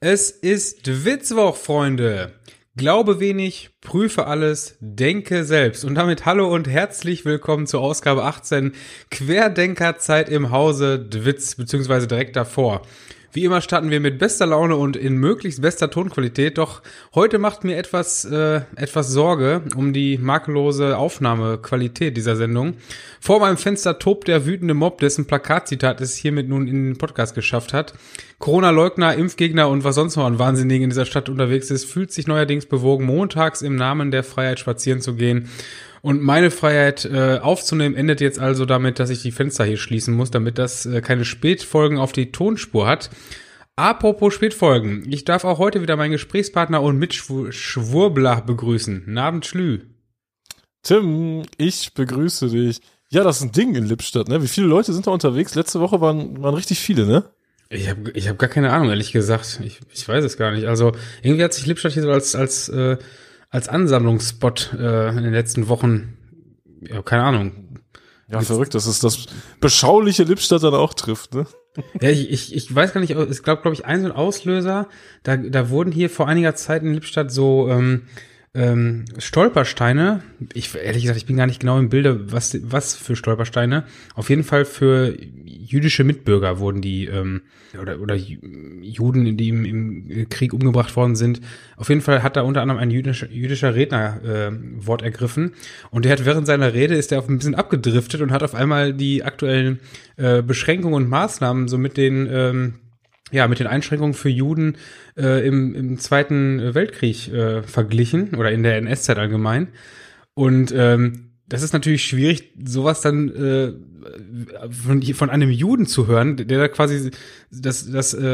Es ist Witzwoch, Freunde. Glaube wenig, prüfe alles, denke selbst. Und damit hallo und herzlich willkommen zur Ausgabe 18 Querdenkerzeit im Hause Dwitz, beziehungsweise direkt davor. Wie immer starten wir mit bester Laune und in möglichst bester Tonqualität, doch heute macht mir etwas Sorge um die makellose Aufnahmequalität dieser Sendung. Vor meinem Fenster tobt der wütende Mob, dessen Plakatzitat es hiermit nun in den Podcast geschafft hat. Corona-Leugner, Impfgegner und was sonst noch an Wahnsinnigen in dieser Stadt unterwegs ist, fühlt sich neuerdings bewogen, montags im Namen der Freiheit spazieren zu gehen. Und meine Freiheit aufzunehmen endet jetzt also damit, dass ich die Fenster hier schließen muss, damit das keine Spätfolgen auf die Tonspur hat. Apropos Spätfolgen, ich darf auch heute wieder meinen Gesprächspartner und Mitschwurbler begrüßen. Guten Abend, Schlü. Tim, ich begrüße dich. Ja, das ist ein Ding in Lippstadt, ne? Wie viele Leute sind da unterwegs? Letzte Woche waren richtig viele, ne? Ich hab gar keine Ahnung, ehrlich gesagt. Ich weiß es gar nicht. Also irgendwie hat sich Lippstadt hier so als Ansammlungsspot in den letzten Wochen, ja, keine Ahnung. Ja, verrückt, dass es das beschauliche Lippstadt dann auch trifft, ne? Ja, ich weiß gar nicht, es gab, glaube ich, ein so ein Auslöser, da wurden hier vor einiger Zeit in Lippstadt so Stolpersteine, ehrlich gesagt, ich bin gar nicht genau im Bilde, was für Stolpersteine, auf jeden Fall für jüdische Mitbürger wurden die, oder Juden, die im Krieg umgebracht worden sind. Auf jeden Fall hat da unter anderem ein jüdischer Redner Wort ergriffen und der hat während seiner Rede ist er auf ein bisschen abgedriftet und hat auf einmal die aktuellen Beschränkungen und Maßnahmen so mit den Einschränkungen für Juden im Zweiten Weltkrieg verglichen oder in der NS-Zeit allgemein. Und das ist natürlich schwierig, sowas dann von einem Juden zu hören, der da quasi das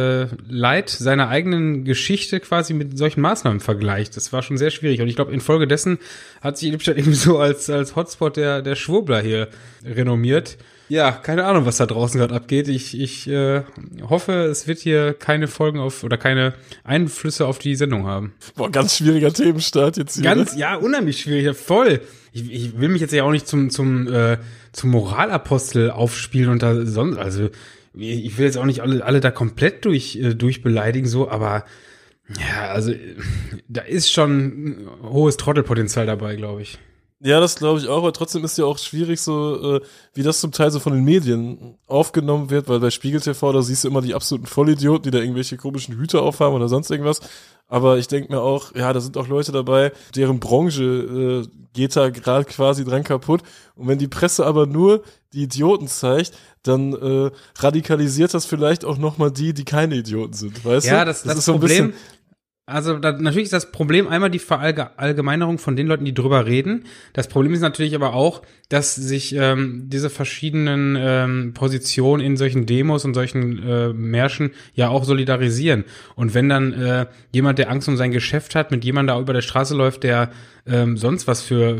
Leid seiner eigenen Geschichte quasi mit solchen Maßnahmen vergleicht. Das war schon sehr schwierig. Und ich glaube, infolgedessen hat sich Lippstadt eben so als Hotspot der Schwurbler hier renommiert. Ja, keine Ahnung, was da draußen gerade abgeht. Ich hoffe, es wird hier keine Folgen oder keine Einflüsse auf die Sendung haben. Boah, ganz schwieriger Themenstart jetzt hier. Ja, unheimlich schwierig, voll. Ich will mich jetzt ja auch nicht zum Moralapostel aufspielen und da sonst, also ich will jetzt auch nicht alle da komplett durchbeleidigen, so, aber ja, also da ist schon hohes Trottelpotenzial dabei, glaube ich. Ja, das glaube ich auch, aber trotzdem ist ja auch schwierig so, wie das zum Teil so von den Medien aufgenommen wird, weil bei Spiegel TV, da siehst du immer die absoluten Vollidioten, die da irgendwelche komischen Hüte aufhaben oder sonst irgendwas. Aber ich denke mir auch, ja, da sind auch Leute dabei, deren Branche geht da gerade quasi dran kaputt. Und wenn die Presse aber nur die Idioten zeigt, dann radikalisiert das vielleicht auch nochmal die keine Idioten sind, weißt du? Ja, das ist so ein Problem. Also natürlich ist das Problem einmal die Verallgemeinerung von den Leuten, die drüber reden. Das Problem ist natürlich aber auch, dass sich diese verschiedenen Positionen in solchen Demos und solchen Märschen ja auch solidarisieren. Und wenn dann jemand, der Angst um sein Geschäft hat, mit jemandem da über der Straße läuft, der sonst was für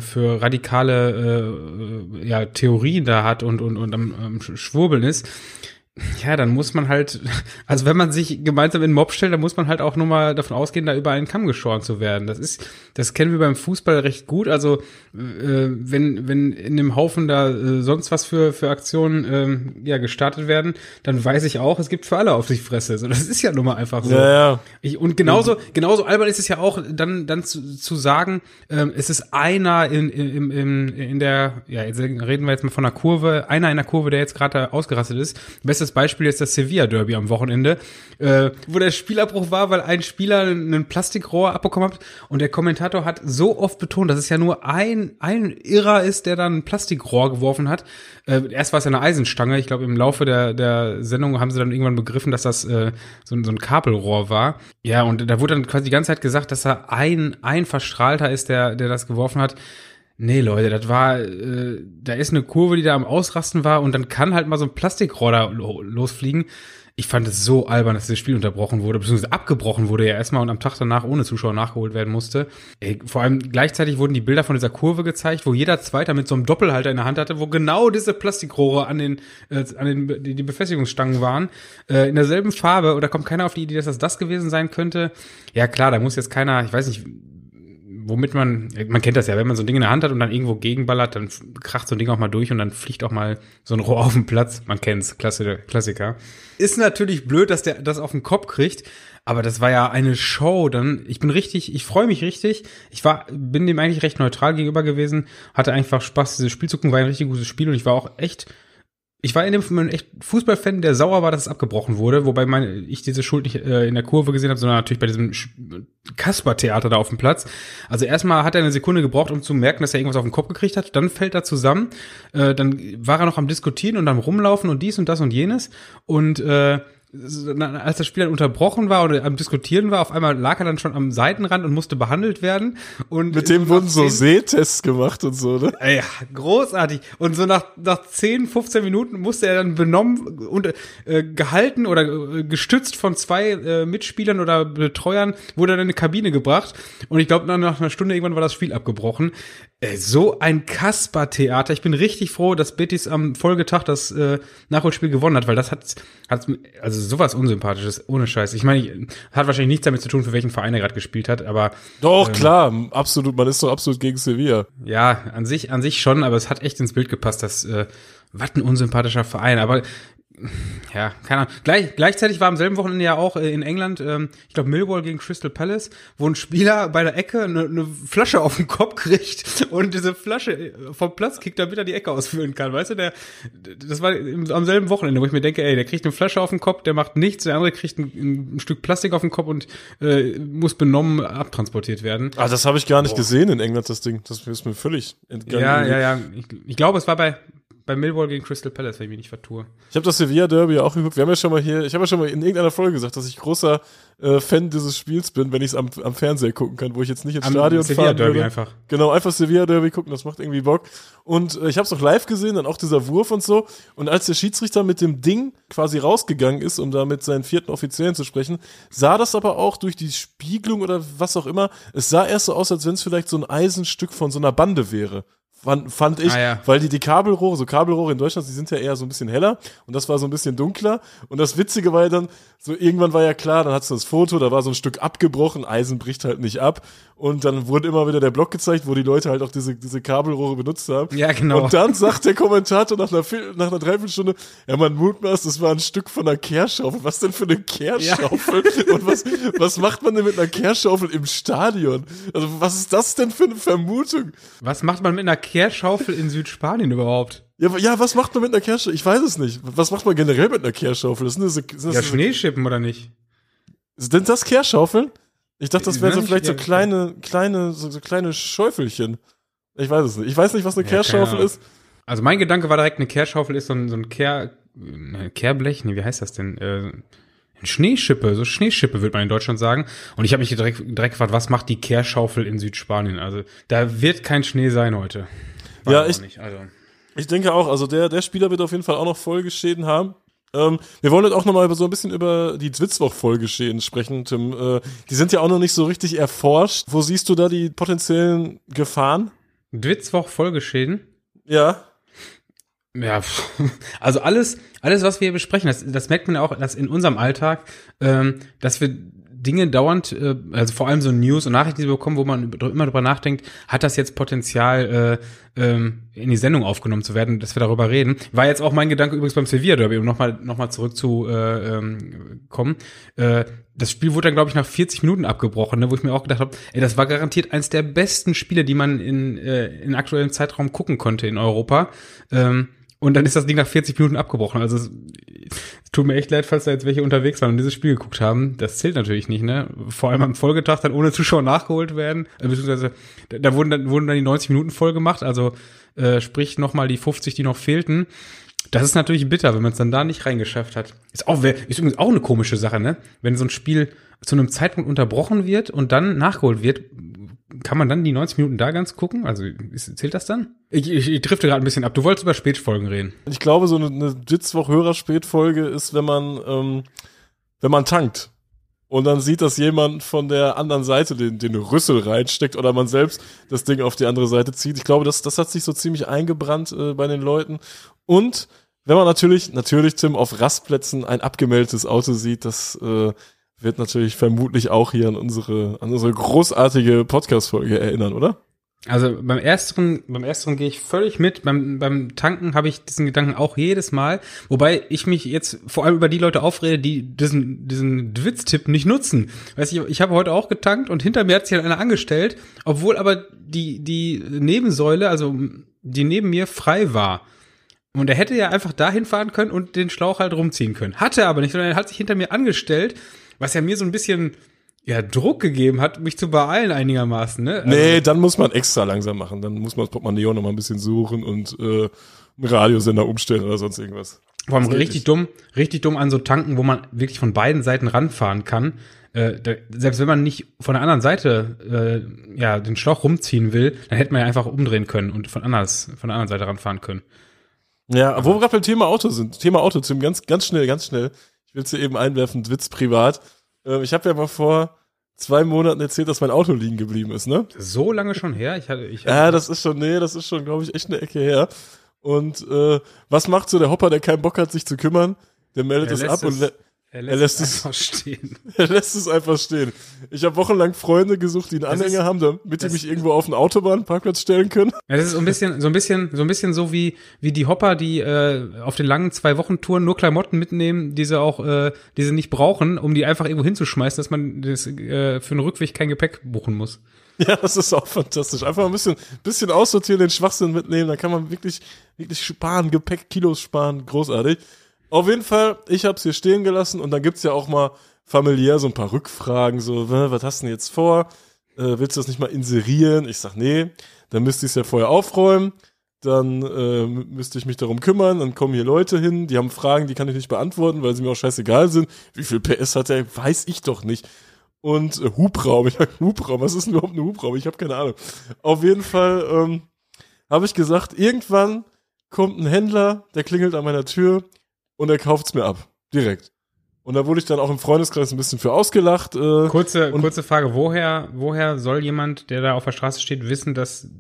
radikale Theorien da hat und am Schwurbeln ist, ja, dann muss man halt, also wenn man sich gemeinsam in den Mob stellt, dann muss man halt auch nur mal davon ausgehen, da über einen Kamm geschoren zu werden. Das kennen wir beim Fußball recht gut. Also wenn in dem Haufen da sonst was für Aktionen gestartet werden, dann weiß ich auch, es gibt für alle auf die Fresse. So, das ist ja nun mal einfach so. Ja. Und genauso albern ist es ja auch, dann zu sagen, es ist einer in der, ja, jetzt reden wir jetzt mal von einer Kurve, einer in der Kurve, der jetzt gerade ausgerastet ist. Bestes Beispiel ist das Sevilla-Derby am Wochenende, wo der Spielabbruch war, weil ein Spieler ein Plastikrohr abbekommen hat und der Kommentator hat so oft betont, dass es ja nur ein Irrer ist, der dann ein Plastikrohr geworfen hat. Erst war es ja eine Eisenstange. Ich glaube, im Laufe der Sendung haben sie dann irgendwann begriffen, dass das so ein Kabelrohr war. Ja, und da wurde dann quasi die ganze Zeit gesagt, dass er ein Verstrahlter ist, der das geworfen hat. Nee, Leute, da ist eine Kurve, die da am Ausrasten war und dann kann halt mal so ein Plastikrohr da losfliegen. Ich fand es so albern, dass das Spiel unterbrochen wurde, beziehungsweise abgebrochen wurde ja erstmal und am Tag danach ohne Zuschauer nachgeholt werden musste. Vor allem gleichzeitig wurden die Bilder von dieser Kurve gezeigt, wo jeder Zweiter mit so einem Doppelhalter in der Hand hatte, wo genau diese Plastikrohre an die Befestigungsstangen waren, in derselben Farbe, und da kommt keiner auf die Idee, dass das gewesen sein könnte. Ja klar, da muss jetzt keiner, ich weiß nicht, womit man kennt das ja, wenn man so ein Ding in der Hand hat und dann irgendwo gegenballert, dann kracht so ein Ding auch mal durch und dann fliegt auch mal so ein Rohr auf den Platz. Man kennt's, Klassiker. Ist natürlich blöd, dass der das auf den Kopf kriegt, aber das war ja eine Show. Ich freue mich richtig. Bin dem eigentlich recht neutral gegenüber gewesen, hatte einfach Spaß, dieses Spiel zu gucken, war ein richtig gutes Spiel und ich war in dem Moment echt Fußballfan, der sauer war, dass es abgebrochen wurde, wobei ich diese Schuld nicht in der Kurve gesehen habe, sondern natürlich bei diesem Kasper-Theater da auf dem Platz. Also erstmal hat er eine Sekunde gebraucht, um zu merken, dass er irgendwas auf den Kopf gekriegt hat. Dann fällt er zusammen. Dann war er noch am Diskutieren und am Rumlaufen und dies und das und jenes. Und als das Spiel dann unterbrochen war oder am Diskutieren war, auf einmal lag er dann schon am Seitenrand und musste behandelt werden. Und mit dem wurden so Sehtests gemacht und so, ne? Ja, großartig. Und so nach 10, 15 Minuten musste er dann benommen und gehalten oder gestützt von 2 Mitspielern oder Betreuern, wurde dann in eine Kabine gebracht. Und ich glaube, nach einer Stunde irgendwann war das Spiel abgebrochen. So ein Kasper-Theater. Ich bin richtig froh, dass Betis am Folgetag das Nachholspiel gewonnen hat, weil das hat also sowas Unsympathisches, ohne Scheiß. Ich meine, hat wahrscheinlich nichts damit zu tun, für welchen Verein er gerade gespielt hat, aber doch, klar, absolut, man ist doch absolut gegen Sevilla. Ja, an sich schon, aber es hat echt ins Bild gepasst, dass was ein unsympathischer Verein, aber ja, keine Ahnung. Gleichzeitig war am selben Wochenende ja auch in England, ich glaube Millwall gegen Crystal Palace, wo ein Spieler bei der Ecke eine Flasche auf den Kopf kriegt und diese Flasche vom Platz kickt, damit er die Ecke ausführen kann. Weißt du, das war am selben Wochenende, wo ich mir denke, der kriegt eine Flasche auf den Kopf, der macht nichts, der andere kriegt ein Stück Plastik auf den Kopf und muss benommen abtransportiert werden. Ah, das habe ich gar nicht gesehen in England, das Ding. Das ist mir völlig entgangen. Ja. Ich glaube, es war bei Millwall gegen Crystal Palace, wenn ich mich nicht vertue. Ich habe das Sevilla-Derby ja auch geguckt. Ich habe ja schon mal in irgendeiner Folge gesagt, dass ich großer Fan dieses Spiels bin, wenn ich es am Fernseher gucken kann, wo ich jetzt nicht ins Stadion fahren würde. Einfach. Genau, einfach Sevilla-Derby gucken, das macht irgendwie Bock. Und ich habe es auch live gesehen, dann auch dieser Wurf und so. Und als der Schiedsrichter mit dem Ding quasi rausgegangen ist, um da mit seinen 4. Offiziellen zu sprechen, sah das aber auch durch die Spiegelung oder was auch immer, es sah erst so aus, als wenn es vielleicht so ein Eisenstück von so einer Bande wäre. Fand ich, weil die Kabelrohre in Deutschland, die sind ja eher so ein bisschen heller und das war so ein bisschen dunkler und das Witzige war ja dann, so irgendwann war ja klar, dann hat's das Foto, da war so ein Stück abgebrochen, Eisen bricht halt nicht ab und dann wurde immer wieder der Block gezeigt, wo die Leute halt auch diese Kabelrohre benutzt haben. Ja, genau. Und dann sagt der Kommentator nach einer Dreiviertelstunde, ja, man mutmaßt, das war ein Stück von einer Kehrschaufel. Was denn für eine Kehrschaufel? Ja. Und was macht man denn mit einer Kehrschaufel im Stadion? Also was ist das denn für eine Vermutung? Was macht man mit einer Kehrschaufel in Südspanien überhaupt? Ja, was macht man mit einer Kehrschaufel? Ich weiß es nicht. Was macht man generell mit einer Kehrschaufel? Sind das Schneeschippen oder nicht? Sind das Kehrschaufeln? Ich dachte, das wären so vielleicht so kleine Schäufelchen. Ich weiß es nicht. Ich weiß nicht, was eine Kehrschaufel ist. Also mein Gedanke war direkt, eine Kehrschaufel ist so ein Kehrblech, wie heißt das denn? Eine Schneeschippe, so Schneeschippe würde man in Deutschland sagen. Und ich habe mich direkt gefragt, was macht die Kehrschaufel in Südspanien? Also da wird kein Schnee sein heute. Ich denke auch, also der Spieler wird auf jeden Fall auch noch Folgeschäden haben. Wir wollen jetzt auch nochmal so ein bisschen über die Dwitzwoch-Folgeschäden sprechen, Tim. Die sind ja auch noch nicht so richtig erforscht. Wo siehst du da die potenziellen Gefahren? Dwitzwoch-Folgeschäden? Ja. Ja, also alles, was wir hier besprechen, das merkt man ja auch, dass in unserem Alltag, dass wir Dinge dauernd, also vor allem so News und Nachrichten, die wir bekommen, wo man immer drüber nachdenkt, hat das jetzt Potenzial, in die Sendung aufgenommen zu werden, dass wir darüber reden. War jetzt auch mein Gedanke übrigens beim Sevilla Derby, um nochmal zurück zu kommen. Das Spiel wurde dann, glaube ich, nach 40 Minuten abgebrochen, ne, wo ich mir auch gedacht habe, das war garantiert eins der besten Spiele, die man in aktuellem Zeitraum gucken konnte in Europa. Und dann ist das Ding nach 40 Minuten abgebrochen. Also es tut mir echt leid, falls da jetzt welche unterwegs waren und dieses Spiel geguckt haben. Das zählt natürlich nicht, ne? Vor allem am Folgetag dann ohne Zuschauer nachgeholt werden. Beziehungsweise da wurden dann die 90 Minuten voll gemacht. Also sprich nochmal die 50, die noch fehlten. Das ist natürlich bitter, wenn man es dann da nicht reingeschafft hat. Ist übrigens auch eine komische Sache, ne? Wenn so ein Spiel zu einem Zeitpunkt unterbrochen wird und dann nachgeholt wird, kann man dann die 90 Minuten da ganz gucken? Also zählt das dann? Ich drifte gerade ein bisschen ab. Du wolltest über Spätfolgen reden. Ich glaube, so eine Dwitzwoch-Hörer-Spätfolge ist, wenn man tankt und dann sieht, dass jemand von der anderen Seite den Rüssel reinsteckt oder man selbst das Ding auf die andere Seite zieht. Ich glaube, das hat sich so ziemlich eingebrannt bei den Leuten. Und wenn man natürlich, Tim, auf Rastplätzen ein abgemeldetes Auto sieht, das wird natürlich vermutlich auch hier an unsere großartige Podcast-Folge erinnern, oder? Also beim ersteren gehe ich völlig mit. Beim Tanken habe ich diesen Gedanken auch jedes Mal. Wobei ich mich jetzt vor allem über die Leute aufrede, die diesen Dwitz-Tipp nicht nutzen. Weißt du, ich habe heute auch getankt und hinter mir hat sich halt einer angestellt, obwohl aber die Nebensäule, also die neben mir frei war. Und er hätte ja einfach dahin fahren können und den Schlauch halt rumziehen können. Hatte er aber nicht, sondern er hat sich hinter mir angestellt, was ja mir so ein bisschen Druck gegeben hat, mich zu beeilen einigermaßen, ne? Also, Nee, dann muss man extra langsam machen. Dann muss man das Portemonnaie noch mal ein bisschen suchen und einen Radiosender umstellen oder sonst irgendwas. vor allem richtig dumm an so Tanken, wo man wirklich von beiden Seiten ranfahren kann. Selbst wenn man nicht von der anderen Seite den Schlauch rumziehen will, dann hätte man ja einfach umdrehen können und von der anderen Seite ranfahren können. Ja, wo wir gerade beim Thema Auto sind. Thema Auto, Tim, ganz schnell. Ich will es dir eben einwerfen, Witz privat. Ich habe ja mal vor 2 Monaten erzählt, dass mein Auto liegen geblieben ist, ne? So lange schon her? Das ist schon, glaube ich, echt eine Ecke her. Und was macht so der Hopper, der keinen Bock hat, sich zu kümmern? Der meldet es ab und er lässt es einfach stehen. Er lässt es einfach stehen. Ich habe wochenlang Freunde gesucht, die einen Anhänger haben, damit die mich irgendwo auf einen Autobahnparkplatz stellen können. Ja, das ist so ein bisschen so wie die Hopper, die auf den langen 2-Wochen-Touren nur Klamotten mitnehmen, die sie nicht brauchen, um die einfach irgendwo hinzuschmeißen, dass man für den Rückweg kein Gepäck buchen muss. Ja, das ist auch fantastisch. Einfach ein bisschen aussortieren, den Schwachsinn mitnehmen, da kann man wirklich sparen, Gepäck, Kilos sparen, großartig. Auf jeden Fall, ich hab's hier stehen gelassen und dann gibt's ja auch mal familiär so ein paar Rückfragen, so, was hast du denn jetzt vor? Willst du das nicht mal inserieren? Ich sag, nee, dann müsste ich es ja vorher aufräumen, dann müsste ich mich darum kümmern, dann kommen hier Leute hin, die haben Fragen, die kann ich nicht beantworten, weil sie mir auch scheißegal sind. Wie viel PS hat der? Weiß ich doch nicht. Und Hubraum, was ist denn überhaupt ein Hubraum? Ich habe keine Ahnung. Auf jeden Fall habe ich gesagt, irgendwann kommt ein Händler, der klingelt an meiner Tür und er kauft's mir ab, direkt. Und da wurde ich dann auch im Freundeskreis ein bisschen für ausgelacht. Kurze Frage, woher soll jemand, der da auf der Straße steht, wissen,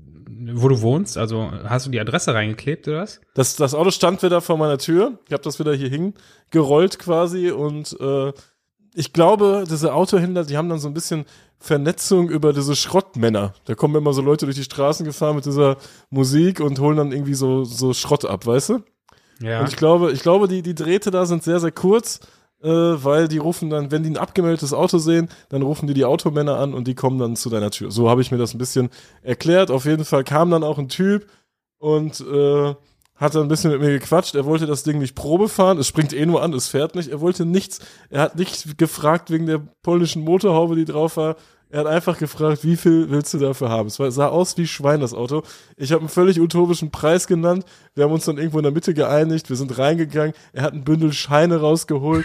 wo du wohnst? Also hast du die Adresse reingeklebt oder was? Das Auto stand wieder vor meiner Tür. Ich habe das wieder hier hingerollt quasi und ich glaube, diese Autohändler, die haben dann so ein bisschen Vernetzung über diese Schrottmänner. Da kommen immer so Leute durch die Straßen gefahren mit dieser Musik und holen dann irgendwie so Schrott ab, weißt du? Ja. Und ich glaube, die Drähte da sind sehr, sehr kurz, weil die rufen dann, wenn die ein abgemeldetes Auto sehen, dann rufen die Automänner an und die kommen dann zu deiner Tür. So habe ich mir das ein bisschen erklärt. Auf jeden Fall kam dann auch ein Typ und hat dann ein bisschen mit mir gequatscht. Er wollte das Ding nicht Probe fahren. Es springt eh nur an, es fährt nicht. Er wollte nichts. Er hat nicht gefragt wegen der polnischen Motorhaube, die drauf war. Er hat einfach gefragt, wie viel willst du dafür haben? Es sah aus wie Schwein, das Auto. Ich habe einen völlig utopischen Preis genannt. Wir haben uns dann irgendwo in der Mitte geeinigt. Wir sind reingegangen. Er hat ein Bündel Scheine rausgeholt.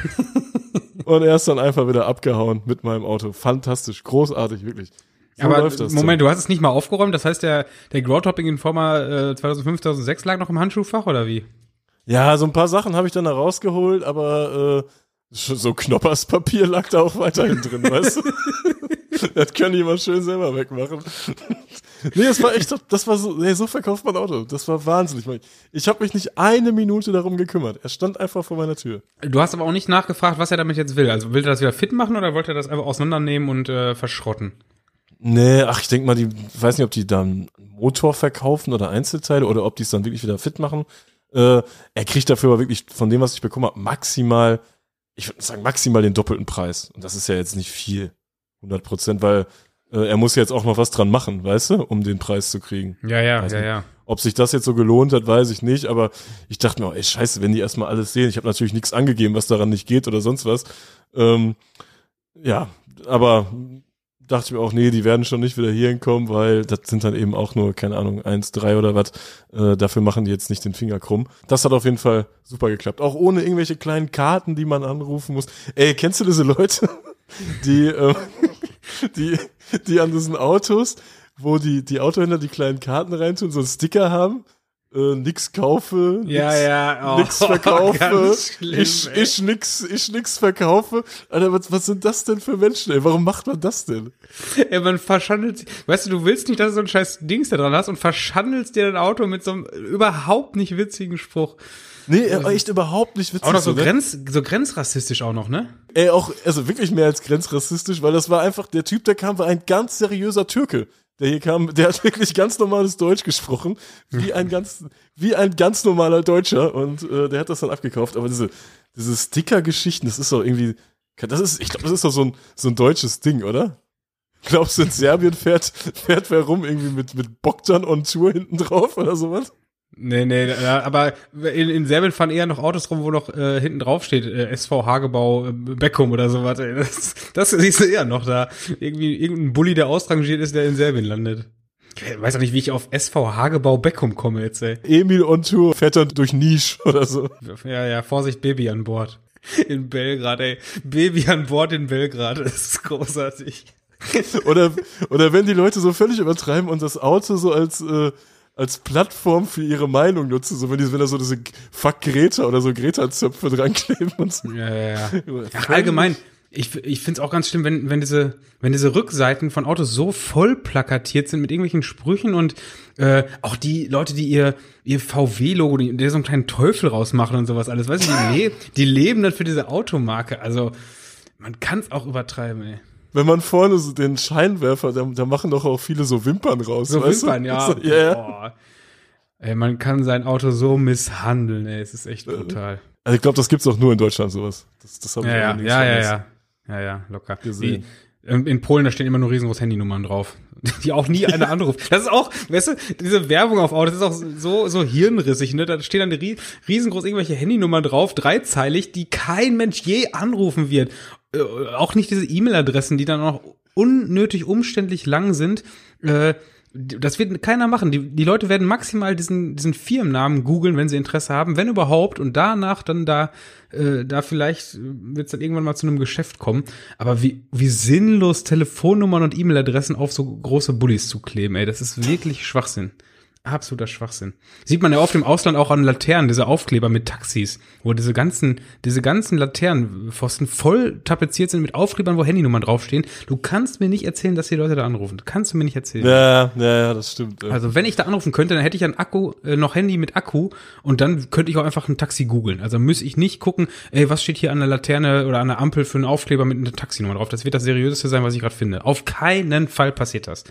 Und er ist dann einfach wieder abgehauen mit meinem Auto. Fantastisch, großartig, wirklich. So aber läuft das Moment, so. Du hast es nicht mal aufgeräumt? Das heißt, der Growtopping Informer 2005, 2006 lag noch im Handschuhfach, oder wie? Ja, so ein paar Sachen habe ich dann da rausgeholt, aber so Knopperspapier lag da auch weiterhin drin, weißt du? Das können die mal schön selber wegmachen. Nee, das war so verkauft man Auto. Das war wahnsinnig. Ich habe mich nicht eine Minute darum gekümmert. Er stand einfach vor meiner Tür. Du hast aber auch nicht nachgefragt, was er damit jetzt will. Also will er das wieder fit machen oder wollte er das einfach auseinandernehmen und verschrotten? Nee, ich denke mal, weiß nicht, ob die dann Motor verkaufen oder Einzelteile oder ob die es dann wirklich wieder fit machen. Er kriegt dafür aber wirklich von dem, was ich bekommen habe, maximal den doppelten Preis. Und das ist ja jetzt nicht viel. 100%, weil er muss jetzt auch noch was dran machen, weißt du, um den Preis zu kriegen. Ja. Ob sich das jetzt so gelohnt hat, weiß ich nicht, aber ich dachte mir, ey, scheiße, wenn die erstmal alles sehen, ich habe natürlich nichts angegeben, was daran nicht geht oder sonst was. Ja, aber dachte ich mir auch, nee, die werden schon nicht wieder hier hinkommen, weil das sind dann eben auch nur, keine Ahnung, 1, 3 oder was. Dafür machen die jetzt nicht den Finger krumm. Das hat auf jeden Fall super geklappt. Auch ohne irgendwelche kleinen Karten, die man anrufen muss. Ey, kennst du diese Leute, die an diesen Autos, wo die Autohändler die kleinen Karten reintun, so einen Sticker haben nix kaufe, nix verkaufe, ganz schlimm, ich nix verkaufe. Alter, was sind das denn für Menschen, ey? Warum macht man das denn? Ey, man verschandelt sich. Weißt du willst nicht, dass du so ein scheiß Dings da dran hast und verschandelst dir dein Auto mit so einem überhaupt nicht witzigen Spruch. Nee, echt überhaupt nicht witzig. Auch noch so grenzrassistisch auch noch, ne? Ey, also wirklich mehr als grenzrassistisch, weil das war einfach, der Typ, der kam, war ein ganz seriöser Türke. Der hier kam, der hat wirklich ganz normales Deutsch gesprochen, wie ein ganz normaler Deutscher, und der hat das dann abgekauft. Aber diese Sticker-Geschichten, das ist doch irgendwie, ich glaube, das ist doch so ein deutsches Ding, oder? Glaubst du, in Serbien fährt wer rum irgendwie mit Bogdan on Tour hinten drauf oder sowas? Nee, aber in Serbien fahren eher noch Autos rum, wo noch hinten drauf steht, SV Hagebau Beckum oder sowas. Das siehst du eher noch da. Irgendein Bulli, der ausrangiert ist, der in Serbien landet. Ich weiß auch nicht, wie ich auf SV Hagebau Beckum komme jetzt, ey. Emil on Tour fährt dann durch Nisch oder so. Ja, Vorsicht, Baby an Bord. In Belgrad, ey. Baby an Bord in Belgrad, das ist großartig. Oder wenn die Leute so völlig übertreiben und das Auto so als Plattform für ihre Meinung nutzen, so wenn da so diese Fuck Greta oder so Greta-Zöpfe dran kleben und so. Ja. Ach, allgemein, ich find's auch ganz schlimm, wenn diese Rückseiten von Autos so voll plakatiert sind mit irgendwelchen Sprüchen und auch die Leute, die ihr VW-Logo, die so einen kleinen Teufel rausmachen und sowas alles, weißt du, die leben dann für diese Automarke, also man kann's auch übertreiben, ey. Wenn man vorne so den Scheinwerfer, da machen doch auch viele so Wimpern raus. So weißt Wimpern, du? ja. So, yeah. Ey, man kann sein Auto so misshandeln, ey. Es ist echt brutal. Also ich glaube, das gibt's auch nur in Deutschland, sowas. Das habe ich Ja, locker. Gesehen. In Polen, da stehen immer nur riesengroß Handynummern drauf, die auch nie einer anruft. Das ist auch, weißt du, diese Werbung auf Autos ist auch so hirnrissig, ne? Da stehen dann riesengroß irgendwelche Handynummern drauf, dreizeilig, die kein Mensch je anrufen wird. Auch nicht diese E-Mail-Adressen, die dann auch unnötig umständlich lang sind. Das wird keiner machen. Die Leute werden maximal diesen Firmennamen googeln, wenn sie Interesse haben, wenn überhaupt, und danach dann da vielleicht wird es dann irgendwann mal zu einem Geschäft kommen. Aber wie sinnlos Telefonnummern und E-Mail-Adressen auf so große Bullis zu kleben, ey, das ist wirklich Schwachsinn. Absoluter Schwachsinn. Sieht man ja oft im Ausland auch an Laternen, diese Aufkleber mit Taxis, wo diese ganzen Laternenpfosten voll tapeziert sind mit Aufklebern, wo Handynummern draufstehen. Du kannst mir nicht erzählen, dass die Leute da anrufen. Kannst du mir nicht erzählen. Ja, das stimmt. Ja. Also wenn ich da anrufen könnte, dann hätte ich noch Handy mit Akku, und dann könnte ich auch einfach ein Taxi googeln. Also müsste ich nicht gucken, ey, was steht hier an der Laterne oder an der Ampel für einen Aufkleber mit einer Taxinummer drauf. Das wird das Seriöseste sein, was ich gerade finde. Auf keinen Fall passiert das.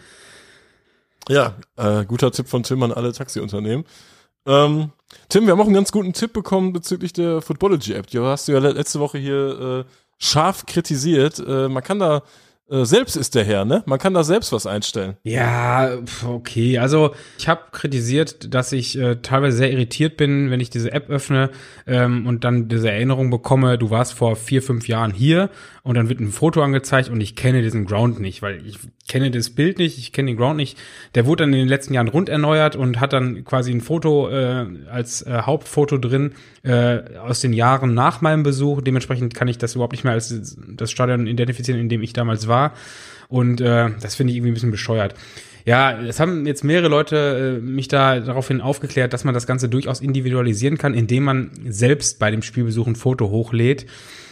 Ja, guter Tipp von Tim an alle Taxiunternehmen. Tim, wir haben auch einen ganz guten Tipp bekommen bezüglich der Footballogy-App. Die hast du ja letzte Woche hier scharf kritisiert. Man kann da, selbst ist der Herr, ne? Man kann da selbst was einstellen. Ja, okay. Also ich habe kritisiert, dass ich teilweise sehr irritiert bin, wenn ich diese App öffne und dann diese Erinnerung bekomme, du warst vor 4-5 Jahren hier, und dann wird ein Foto angezeigt und ich kenne diesen Ground nicht, weil ich kenne das Bild nicht, ich kenne den Ground nicht. Der wurde dann in den letzten Jahren rund erneuert und hat dann quasi ein Foto als Hauptfoto drin aus den Jahren nach meinem Besuch. Dementsprechend kann ich das überhaupt nicht mehr als das Stadion identifizieren, in dem ich damals war. Und das finde ich irgendwie ein bisschen bescheuert. Ja, es haben jetzt mehrere Leute mich da daraufhin aufgeklärt, dass man das Ganze durchaus individualisieren kann, indem man selbst bei dem Spielbesuch ein Foto hochlädt.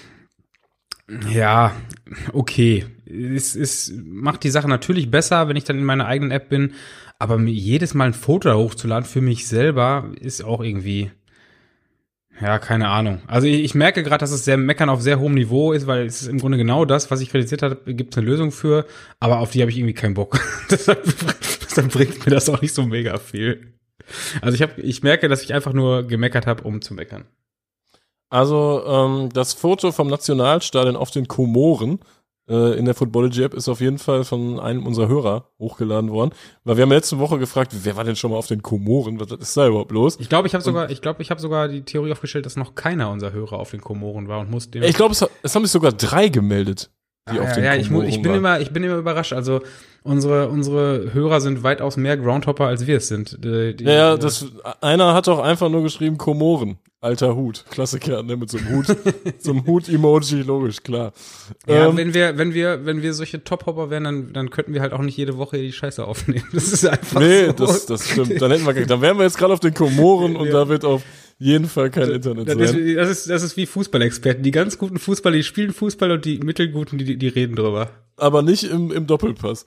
Ja, okay. Es macht die Sache natürlich besser, wenn ich dann in meiner eigenen App bin, aber mir jedes Mal ein Foto da hochzuladen für mich selber ist auch irgendwie, ja, keine Ahnung. Also ich merke gerade, dass es sehr Meckern auf sehr hohem Niveau ist, weil es ist im Grunde genau das, was ich kritisiert habe, gibt es eine Lösung für, aber auf die habe ich irgendwie keinen Bock. Deshalb bringt mir das auch nicht so mega viel. Also ich merke, dass ich einfach nur gemeckert habe, um zu meckern. Also das Foto vom Nationalstadion auf den Komoren in der Footballogy-App ist auf jeden Fall von einem unserer Hörer hochgeladen worden, weil wir haben letzte Woche gefragt, wer war denn schon mal auf den Komoren? Was ist da überhaupt los? Ich glaube, ich habe sogar die Theorie aufgestellt, dass noch keiner unserer Hörer auf den Komoren war und musste. Ich glaube, es haben sich sogar 3 gemeldet, die auf den Komoren waren. Ich bin immer überrascht. Also unsere Hörer sind weitaus mehr Groundhopper, als wir es sind. Einer hat doch einfach nur geschrieben Komoren. alter Hut. Klassiker, ne, mit so einem Hut. So einem Hut-Emoji, logisch, klar. Ja, wenn wir solche Top-Hopper wären, dann könnten wir halt auch nicht jede Woche die Scheiße aufnehmen. Das ist einfach so. Das stimmt. Dann wären wir jetzt gerade auf den Komoren und da wird auf jeden Fall kein Internet sein. Das ist wie Fußballexperten. Die ganz guten Fußballer, die spielen Fußball und die mittelguten, die reden drüber. Aber nicht im Doppelpass.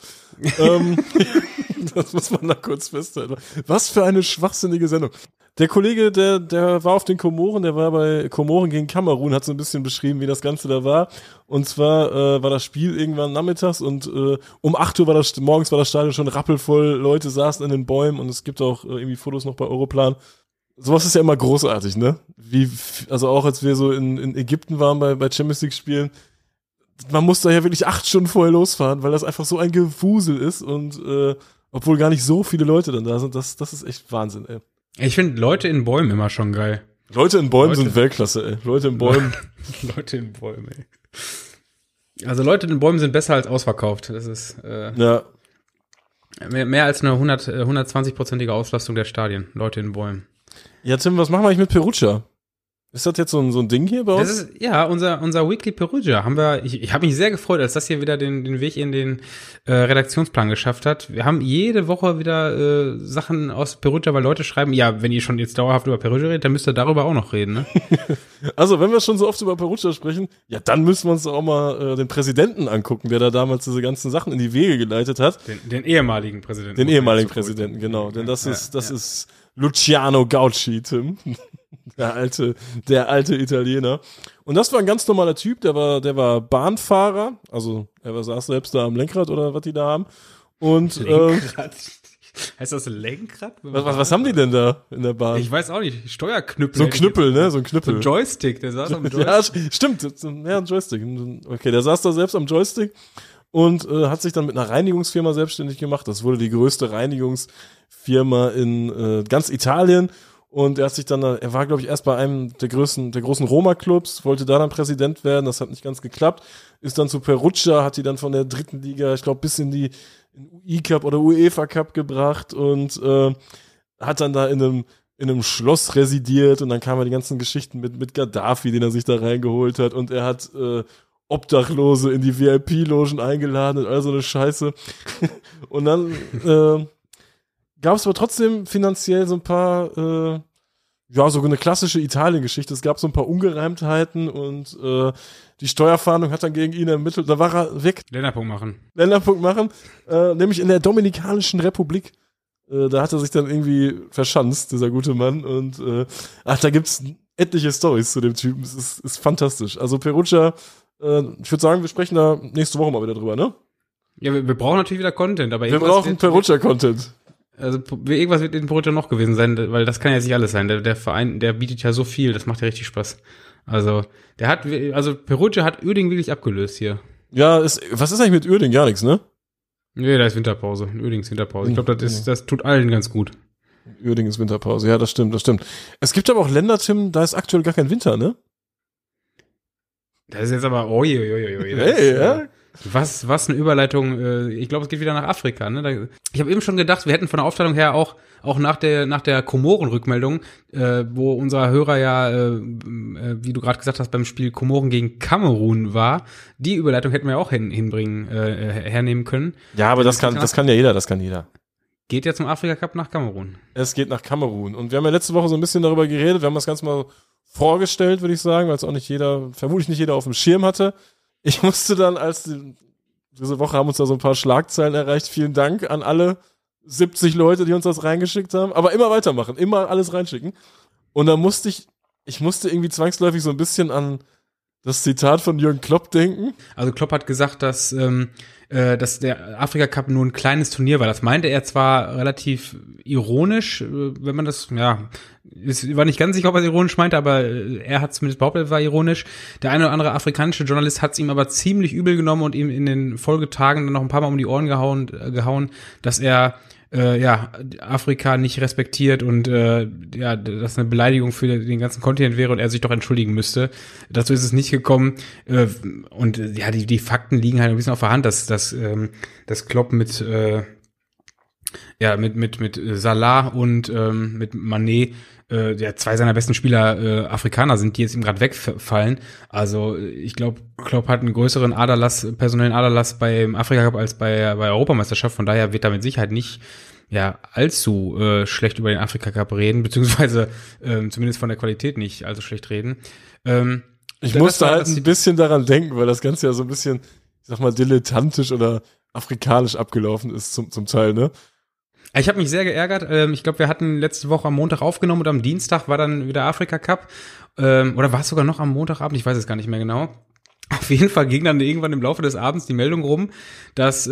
Das muss man da kurz festhalten. Was für eine schwachsinnige Sendung. Der Kollege, der war auf den Komoren, der war bei Komoren gegen Kamerun, hat so ein bisschen beschrieben, wie das Ganze da war. Und zwar war das Spiel irgendwann nachmittags und um 8 Uhr morgens war das Stadion schon rappelvoll, Leute saßen in den Bäumen und es gibt auch irgendwie Fotos noch bei Europlan. Sowas ist ja immer großartig, ne? Also auch als wir so in Ägypten waren bei Champions League Spielen, man muss da ja wirklich 8 Stunden vorher losfahren, weil das einfach so ein Gewusel ist und obwohl gar nicht so viele Leute dann da sind, das ist echt Wahnsinn, ey. Ich finde Leute in Bäumen immer schon geil. Leute in Bäumen sind Weltklasse, ey. Leute in Bäumen. Leute in Bäumen, ey. Also Leute in Bäumen sind besser als ausverkauft. Das ist ja. mehr als eine 120-prozentige Auslastung der Stadien. Leute in Bäumen. Ja, Tim, was machen wir eigentlich mit Perugia? Ist das jetzt so ein Ding hier bei uns? Das ist, ja, unser Weekly Perugia haben wir, ich habe mich sehr gefreut, als das hier wieder den Weg in den Redaktionsplan geschafft hat. Wir haben jede Woche wieder Sachen aus Perugia, weil Leute schreiben, ja, wenn ihr schon jetzt dauerhaft über Perugia redet, dann müsst ihr darüber auch noch reden, ne? Also, wenn wir schon so oft über Perugia sprechen, ja, dann müssen wir uns auch mal den Präsidenten angucken, der da damals diese ganzen Sachen in die Wege geleitet hat. Den ehemaligen Präsidenten. Den ehemaligen Präsidenten, genau. Denn das ist Luciano Gauci, Tim. Der alte Italiener. Und das war ein ganz normaler Typ, der war Bahnfahrer, also er saß selbst da am Lenkrad oder was die da haben. Und Lenkrad? Heißt das Lenkrad? Was haben die denn da in der Bahn? Ich weiß auch nicht. Steuerknüppel. So ein Knüppel, ne? So ein Knüppel. So ein Joystick, der saß am Joystick. Ja, stimmt. Ja, ein Joystick. Okay, der saß da selbst am Joystick und hat sich dann mit einer Reinigungsfirma selbstständig gemacht. Das wurde die größte Reinigungsfirma in ganz Italien. Und er war, glaube ich, erst bei einem der großen Roma-Clubs, wollte da dann Präsident werden, das hat nicht ganz geklappt, ist dann zu Perugia, hat die dann von der 3. Liga, ich glaube, bis in UI-Cup oder UEFA-Cup gebracht und hat dann da in einem Schloss residiert und dann kamen die ganzen Geschichten mit Gaddafi, den er sich da reingeholt hat und er hat Obdachlose in die VIP-Logen eingeladen und all so eine Scheiße. Und dann gab es aber trotzdem finanziell so ein paar, so eine klassische Italien-Geschichte. Es gab so ein paar Ungereimtheiten und die Steuerfahndung hat dann gegen ihn ermittelt. Da war er weg. Länderpunkt machen. Nämlich in der Dominikanischen Republik. Da hat er sich dann irgendwie verschanzt, dieser gute Mann. Und da gibt's etliche Storys zu dem Typen. Es ist fantastisch. Also Perugia, ich würde sagen, wir sprechen da nächste Woche mal wieder drüber, ne? Ja, wir brauchen natürlich wieder Content. Aber wir brauchen Perugia-Content. Also irgendwas wird in Perugia noch gewesen sein, weil das kann ja nicht alles sein. Der Verein, der bietet ja so viel, das macht ja richtig Spaß. Also Perugia hat Uerdingen wirklich abgelöst hier. Ja, was ist eigentlich mit Uerdingen? Gar nichts, ne? Nee, da ist Winterpause. Uerdingen ist Winterpause. Ich glaube, das tut allen ganz gut. Uerdingen ist Winterpause, ja, das stimmt. Es gibt aber auch Länder, Tim, da ist aktuell gar kein Winter, ne? Das ist jetzt aber, Hey, ja? Was eine Überleitung. Ich glaube, es geht wieder nach Afrika. Ne? Ich habe eben schon gedacht, wir hätten von der Aufteilung her auch nach der Komoren-Rückmeldung, wo unser Hörer ja, wie du gerade gesagt hast, beim Spiel Komoren gegen Kamerun war, die Überleitung hätten wir auch hernehmen können. Ja, aber das kann ja jeder. Geht ja zum Afrika-Cup nach Kamerun. Es geht nach Kamerun. Und wir haben ja letzte Woche so ein bisschen darüber geredet. Wir haben das Ganze mal vorgestellt, würde ich sagen, weil es auch vermutlich nicht jeder auf dem Schirm hatte. Ich musste dann, diese Woche haben uns da so ein paar Schlagzeilen erreicht. Vielen Dank an alle 70 Leute, die uns das reingeschickt haben. Aber immer weitermachen, immer alles reinschicken. Und dann musste ich irgendwie zwangsläufig so ein bisschen an das Zitat von Jürgen Klopp denken. Also Klopp hat gesagt, dass der Afrika Cup nur ein kleines Turnier war. Das meinte er zwar relativ ironisch, wenn man das, ich war nicht ganz sicher, ob er es ironisch meinte, aber er hat zumindest behauptet, es war ironisch. Der eine oder andere afrikanische Journalist hat es ihm aber ziemlich übel genommen und ihm in den Folgetagen dann noch ein paar Mal um die Ohren gehauen, dass er Afrika nicht respektiert und das eine Beleidigung für den ganzen Kontinent wäre und er sich doch entschuldigen müsste. Dazu ist es nicht gekommen. Und die Fakten liegen halt ein bisschen auf der Hand, dass Klopp mit Ja, mit Salah und mit Mané, ja, zwei seiner besten Spieler Afrikaner sind, die jetzt ihm gerade wegfallen. Also ich glaube, Klopp hat einen größeren personellen Aderlass beim Afrika Cup als bei Europameisterschaft. Von daher wird da mit Sicherheit nicht allzu schlecht über den Afrika Cup reden, beziehungsweise zumindest von der Qualität nicht allzu schlecht reden. Ich musste halt ein bisschen daran denken, weil das Ganze ja so ein bisschen, ich sag mal, dilettantisch oder afrikanisch abgelaufen ist zum Teil, ne? Ich habe mich sehr geärgert. Ich glaube, wir hatten letzte Woche am Montag aufgenommen und am Dienstag war dann wieder Afrika Cup. Oder war es sogar noch am Montagabend? Ich weiß es gar nicht mehr genau. Auf jeden Fall ging dann irgendwann im Laufe des Abends die Meldung rum, dass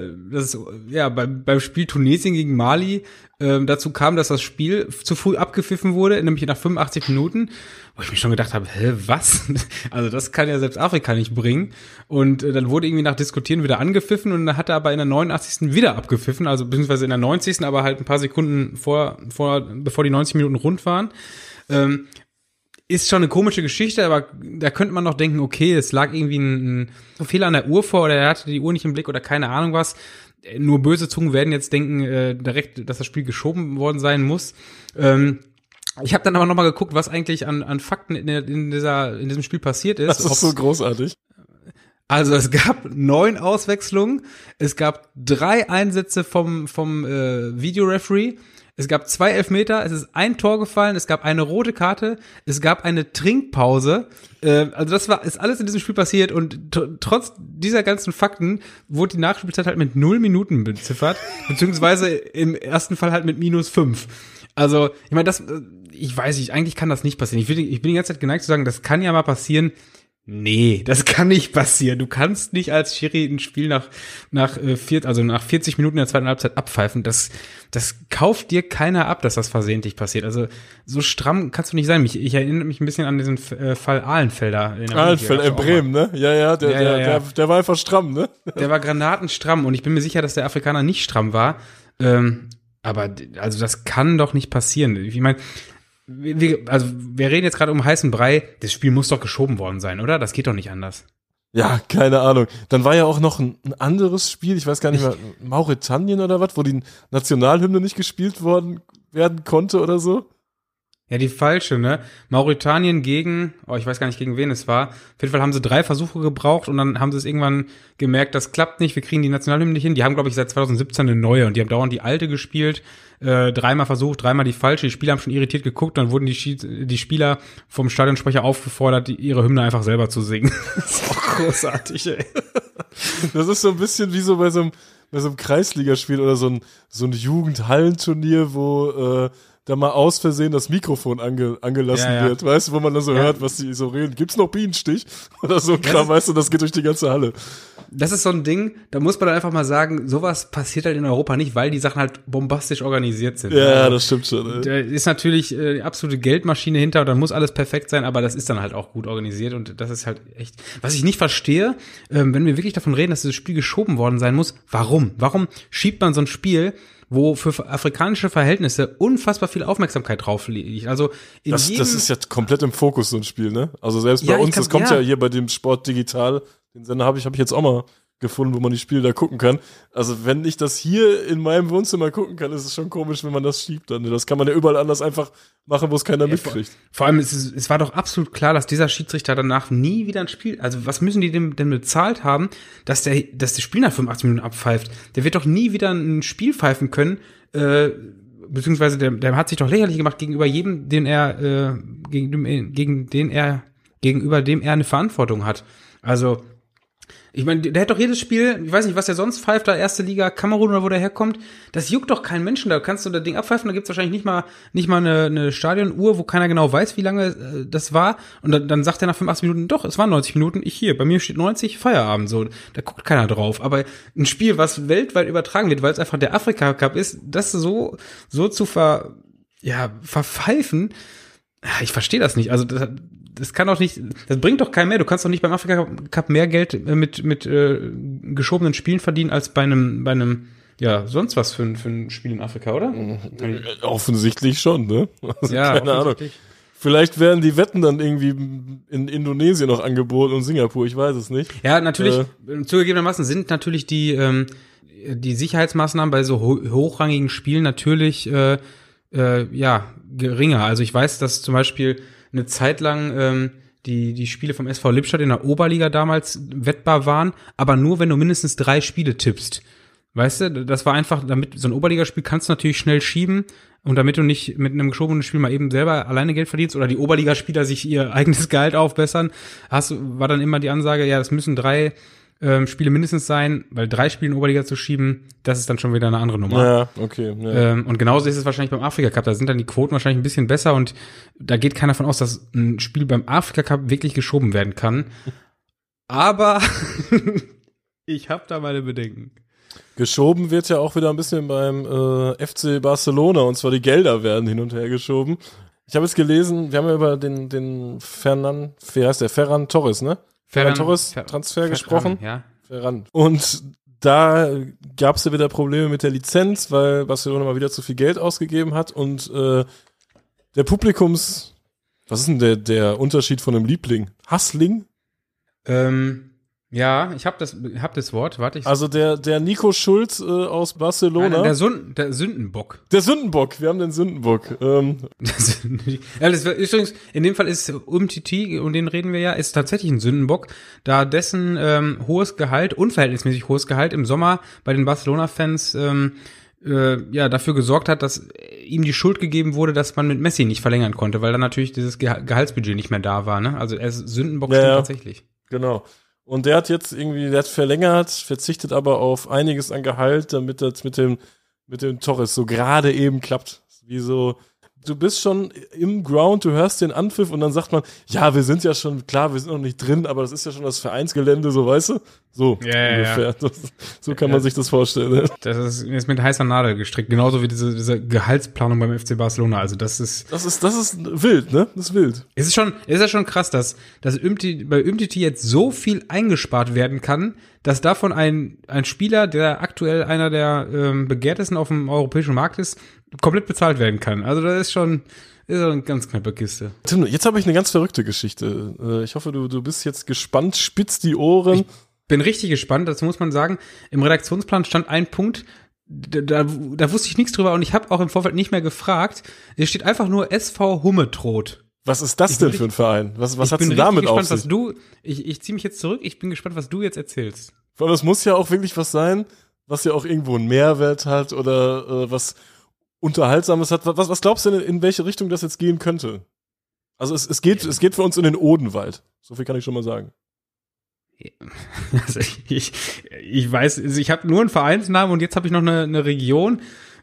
beim Spiel Tunesien gegen Mali dazu kam, dass das Spiel zu früh abgepfiffen wurde, nämlich nach 85 Minuten, wo ich mir schon gedacht habe, was? Also das kann ja selbst Afrika nicht bringen. Und dann wurde irgendwie nach Diskutieren wieder angepfiffen und dann hat er aber in der 89. wieder abgepfiffen, also beziehungsweise in der 90. aber halt ein paar Sekunden bevor die 90 Minuten rund waren. Ist schon eine komische Geschichte, aber da könnte man noch denken, okay, es lag irgendwie ein Fehler an der Uhr vor oder er hatte die Uhr nicht im Blick oder keine Ahnung was. Nur böse Zungen werden jetzt denken, direkt, dass das Spiel geschoben worden sein muss. Ich habe dann aber nochmal geguckt, was eigentlich an Fakten in diesem Spiel passiert ist. Das ist so großartig. Also es gab 9 Auswechslungen, es gab 3 Einsätze vom Videoreferee, es gab 2 Elfmeter, es ist ein Tor gefallen, es gab eine rote Karte, es gab eine Trinkpause. Also ist alles in diesem Spiel passiert und trotz dieser ganzen Fakten wurde die Nachspielzeit halt mit 0 Minuten beziffert, beziehungsweise im ersten Fall halt mit -5. Also, ich meine, ich weiß nicht, eigentlich kann das nicht passieren. Ich bin die ganze Zeit geneigt zu sagen, das kann ja mal passieren. Nee, das kann nicht passieren. Du kannst nicht als Schiri ein Spiel nach 40 Minuten in der zweiten Halbzeit abpfeifen. Das kauft dir keiner ab, dass das versehentlich passiert. Also so stramm kannst du nicht sein. Ich erinnere mich ein bisschen an diesen Fall Ahlenfelder. Ahlenfelder in Bremen, ne? Ja, der war einfach stramm, ne? Der war granatenstramm und ich bin mir sicher, dass der Afrikaner nicht stramm war. Aber also das kann doch nicht passieren. Ich meine, wir reden jetzt gerade um heißen Brei, das Spiel muss doch geschoben worden sein, oder? Das geht doch nicht anders. Ja, keine Ahnung. Dann war ja auch noch ein anderes Spiel, ich weiß gar nicht mehr, Mauretanien oder was, wo die Nationalhymne nicht gespielt werden konnte oder so. Ja, die falsche, ne? Mauretanien gegen, ich weiß gar nicht, gegen wen es war. Auf jeden Fall haben sie 3 Versuche gebraucht und dann haben sie es irgendwann gemerkt, das klappt nicht, wir kriegen die Nationalhymne nicht hin. Die haben, glaube ich, seit 2017 eine neue und die haben dauernd die alte gespielt. 3-mal versucht, 3-mal die falsche. Die Spieler haben schon irritiert geguckt, dann wurden die Spieler vom Stadionsprecher aufgefordert, ihre Hymne einfach selber zu singen. Das ist auch großartig, ey. Das ist so ein bisschen wie so bei so einem Kreisligaspiel oder so ein Jugendhallenturnier, wo da mal aus Versehen das Mikrofon angelassen wird, weißt du, wo man dann so hört, was die so reden. Gibt's noch Bienenstich? Oder so Kram, weißt du, das geht durch die ganze Halle. Das ist so ein Ding, da muss man dann einfach mal sagen, sowas passiert halt in Europa nicht, weil die Sachen halt bombastisch organisiert sind. Ja, das stimmt schon. Da ist natürlich die absolute Geldmaschine hinter und dann muss alles perfekt sein, aber das ist dann halt auch gut organisiert und das ist halt echt, was ich nicht verstehe, wenn wir wirklich davon reden, dass dieses Spiel geschoben worden sein muss, warum? Warum schiebt man so ein Spiel, wo für afrikanische Verhältnisse unfassbar viel Aufmerksamkeit drauf liegt. Also das ist ja komplett im Fokus, so ein Spiel, ne? Also selbst bei uns, das kommt ja hier bei dem Sport Digital, den Sender habe ich jetzt auch mal gefunden, wo man die Spiele da gucken kann. Also wenn ich das hier in meinem Wohnzimmer gucken kann, ist es schon komisch, wenn man das schiebt dann. Das kann man ja überall anders einfach machen, wo es keiner mitkriegt. Vor allem, es war doch absolut klar, dass dieser Schiedsrichter danach nie wieder ein Spiel, also was müssen die denn bezahlt haben, dass das Spiel nach 85 Minuten abpfeift? Der wird doch nie wieder ein Spiel pfeifen können, beziehungsweise der hat sich doch lächerlich gemacht gegenüber jedem, gegenüber dem er eine Verantwortung hat. Also, ich meine, der hat doch jedes Spiel, ich weiß nicht, was der sonst pfeift, da erste Liga, Kamerun oder wo der herkommt, das juckt doch keinen Menschen, da kannst du das Ding abpfeifen, da gibt's wahrscheinlich nicht mal eine Stadionuhr, wo keiner genau weiß, wie lange das war und dann sagt er nach 85 Minuten, doch, es waren 90 Minuten, bei mir steht 90, Feierabend, so, da guckt keiner drauf, aber ein Spiel, was weltweit übertragen wird, weil es einfach der Afrika Cup ist, das so zu verpfeifen, ich verstehe das nicht, also das kann doch nicht, das bringt doch keinen mehr. Du kannst doch nicht beim Afrika Cup mehr Geld mit geschobenen Spielen verdienen als bei einem sonst was für ein Spiel in Afrika, oder? Offensichtlich schon, ne? Also ja, keine Ahnung. Vielleicht werden die Wetten dann irgendwie in Indonesien noch angeboten und Singapur, ich weiß es nicht. Ja, natürlich, zugegebenermaßen sind natürlich die die Sicherheitsmaßnahmen bei so hochrangigen Spielen natürlich geringer. Also ich weiß, dass zum Beispiel eine Zeit lang die Spiele vom SV Lippstadt in der Oberliga damals wettbar waren, aber nur, wenn du mindestens 3 Spiele tippst. Weißt du, das war einfach, damit so ein Oberligaspiel kannst du natürlich schnell schieben und damit du nicht mit einem geschobenen Spiel mal eben selber alleine Geld verdienst oder die Oberligaspieler sich ihr eigenes Gehalt aufbessern, war dann immer die Ansage, ja, das müssen 3 Spiele mindestens sein, weil 3 Spiele in Oberliga zu schieben, das ist dann schon wieder eine andere Nummer. Ja, okay. Ja. Und genauso ist es wahrscheinlich beim Afrika Cup. Da sind dann die Quoten wahrscheinlich ein bisschen besser und da geht keiner von aus, dass ein Spiel beim Afrika Cup wirklich geschoben werden kann. Aber ich habe da meine Bedenken. Geschoben wird ja auch wieder ein bisschen beim FC Barcelona, und zwar die Gelder werden hin und her geschoben. Ich habe jetzt gelesen, wir haben ja über den Ferran Torres, ne? Ferran Torres Transfer gesprochen. Ja. Ferran. Und da gab es ja wieder Probleme mit der Lizenz, weil Barcelona mal wieder zu viel Geld ausgegeben hat und der was ist denn der Unterschied von einem Liebling? Hassling? Ja, ich hab das Wort, warte. Also der Nico Schulz aus Barcelona. Nein, der Sündenbock. Der Sündenbock, wir haben den Sündenbock. Ja, das war, übrigens, in dem Fall ist Umtiti, um den reden wir ja, ist tatsächlich ein Sündenbock, da dessen hohes Gehalt, unverhältnismäßig hohes Gehalt im Sommer bei den Barcelona-Fans dafür gesorgt hat, dass ihm die Schuld gegeben wurde, dass man mit Messi nicht verlängern konnte, weil dann natürlich dieses Gehaltsbudget nicht mehr da war, ne? Also er ist Sündenbock tatsächlich. Genau. Und der hat verlängert, verzichtet aber auf einiges an Gehalt, damit das mit dem Torres so gerade eben klappt. Wie so, du bist schon im Ground, du hörst den Anpfiff und dann sagt man, ja, wir sind ja schon, klar, wir sind noch nicht drin, aber das ist ja schon das Vereinsgelände, so, weißt du? So ungefähr. Ja. So kann man sich das vorstellen. Ne? Das ist mit heißer Nadel gestrickt, genauso wie diese Gehaltsplanung beim FC Barcelona. Also das ist wild, ne? Das ist wild. Es ist ja schon krass, dass bei Umtiti jetzt so viel eingespart werden kann, dass davon ein Spieler, der aktuell einer der begehrtesten auf dem europäischen Markt ist, komplett bezahlt werden kann. Also das ist schon eine ganz knappe Kiste. Tim, jetzt habe ich eine ganz verrückte Geschichte. Ich hoffe, du bist jetzt gespannt, spitz die Ohren. Bin richtig gespannt, dazu muss man sagen, im Redaktionsplan stand ein Punkt, da wusste ich nichts drüber und ich habe auch im Vorfeld nicht mehr gefragt. Es steht einfach nur SV Hummetrot. Was ist das denn für ein Verein? Was hat's denn damit auf sich? Ich ziehe mich jetzt zurück, ich bin gespannt, was du jetzt erzählst. Vor allem, das muss ja auch wirklich was sein, was ja auch irgendwo einen Mehrwert hat oder was Unterhaltsames hat. Was glaubst du denn, in welche Richtung das jetzt gehen könnte? Also es geht für uns in den Odenwald. So viel kann ich schon mal sagen. Also ich weiß, also ich habe nur einen Vereinsnamen und jetzt habe ich noch eine Region.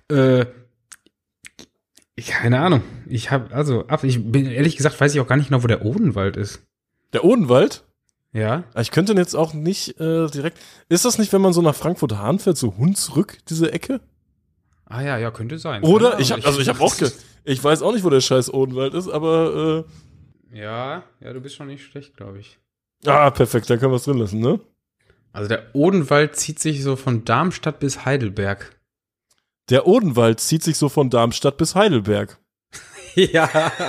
Keine Ahnung. Ich bin ehrlich gesagt, weiß ich auch gar nicht genau, wo der Odenwald ist. Der Odenwald? Ja. Ich könnte jetzt auch nicht direkt. Ist das nicht, wenn man so nach Frankfurt-Hahn fährt, so Hunsrück, diese Ecke? Ah ja, könnte sein. Oder? Ich weiß auch nicht, wo der scheiß Odenwald ist, aber ja, du bist schon nicht schlecht, glaube ich. Ah, perfekt, da können wir es drin lassen, ne? Also der Odenwald zieht sich so von Darmstadt bis Heidelberg. Der Odenwald zieht sich so von Darmstadt bis Heidelberg. Ja.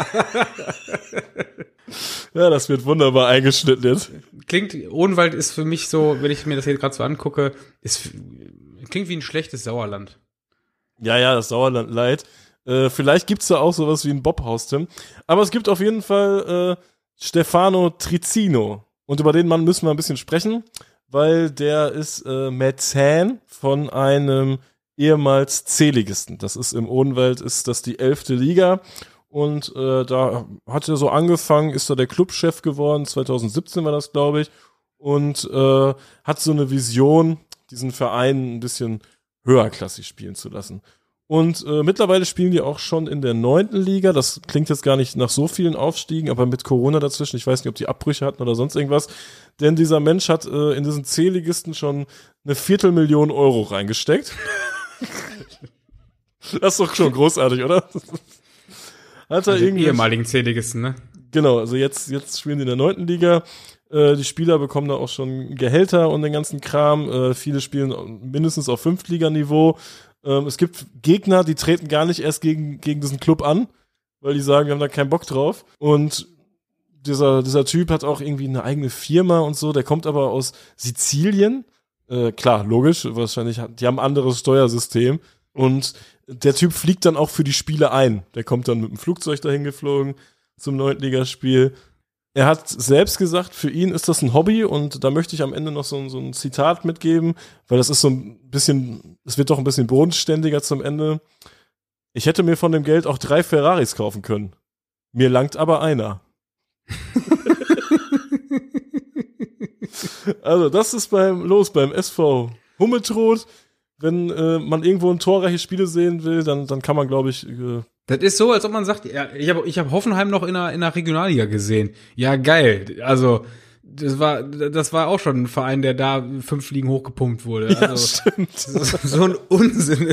Ja, das wird wunderbar eingeschnitten jetzt. Odenwald ist für mich so, wenn ich mir das hier gerade so angucke, klingt wie ein schlechtes Sauerland. Ja, das Sauerland leid. Vielleicht gibt's da auch sowas wie ein Bobhaus, Tim. Aber es gibt auf jeden Fall Stefano Tricino. Und über den Mann müssen wir ein bisschen sprechen, weil der ist Mäzen von einem ehemals C-Ligisten. Das ist im Odenwald, ist das die 11. Liga. Und da hat er so angefangen, ist da der Clubchef geworden, 2017 war das, glaube ich. Und hat so eine Vision, diesen Verein ein bisschen höherklassig spielen zu lassen. Und mittlerweile spielen die auch schon in der 9. Liga. Das klingt jetzt gar nicht nach so vielen Aufstiegen, aber mit Corona dazwischen, ich weiß nicht, ob die Abbrüche hatten oder sonst irgendwas. Denn dieser Mensch hat in diesen C-Ligisten schon 250.000 Euro reingesteckt. Das ist doch schon großartig, oder? Hat er irgendwie ehemaligen C-Ligisten, ne? Genau, also jetzt spielen die in der 9. Liga. Die Spieler bekommen da auch schon Gehälter und den ganzen Kram. Viele spielen mindestens auf 5-Liga-Niveau. Es gibt Gegner, die treten gar nicht erst gegen diesen Club an, weil die sagen, wir haben da keinen Bock drauf. Und dieser Typ hat auch irgendwie eine eigene Firma und so. Der kommt aber aus Sizilien. Klar, logisch, wahrscheinlich, die haben ein anderes Steuersystem. Und der Typ fliegt dann auch für die Spiele ein. Der kommt dann mit dem Flugzeug dahin geflogen zum 9. Ligaspiel. Er hat selbst gesagt, für ihn ist das ein Hobby und da möchte ich am Ende noch so ein Zitat mitgeben, weil das ist so ein bisschen, es wird doch ein bisschen bodenständiger zum Ende. Ich hätte mir von dem Geld auch 3 Ferraris kaufen können. Mir langt aber einer. Also das ist beim SV Hummeltrot. Wenn man irgendwo ein torreiches Spiele sehen will, dann kann man, glaube ich... Das ist so, als ob man sagt, ja, ich hab Hoffenheim noch in der Regionalliga gesehen. Ja, geil. Also, das war auch schon ein Verein, der da 5 Ligen hochgepumpt wurde. Ja, also, stimmt. So ein Unsinn.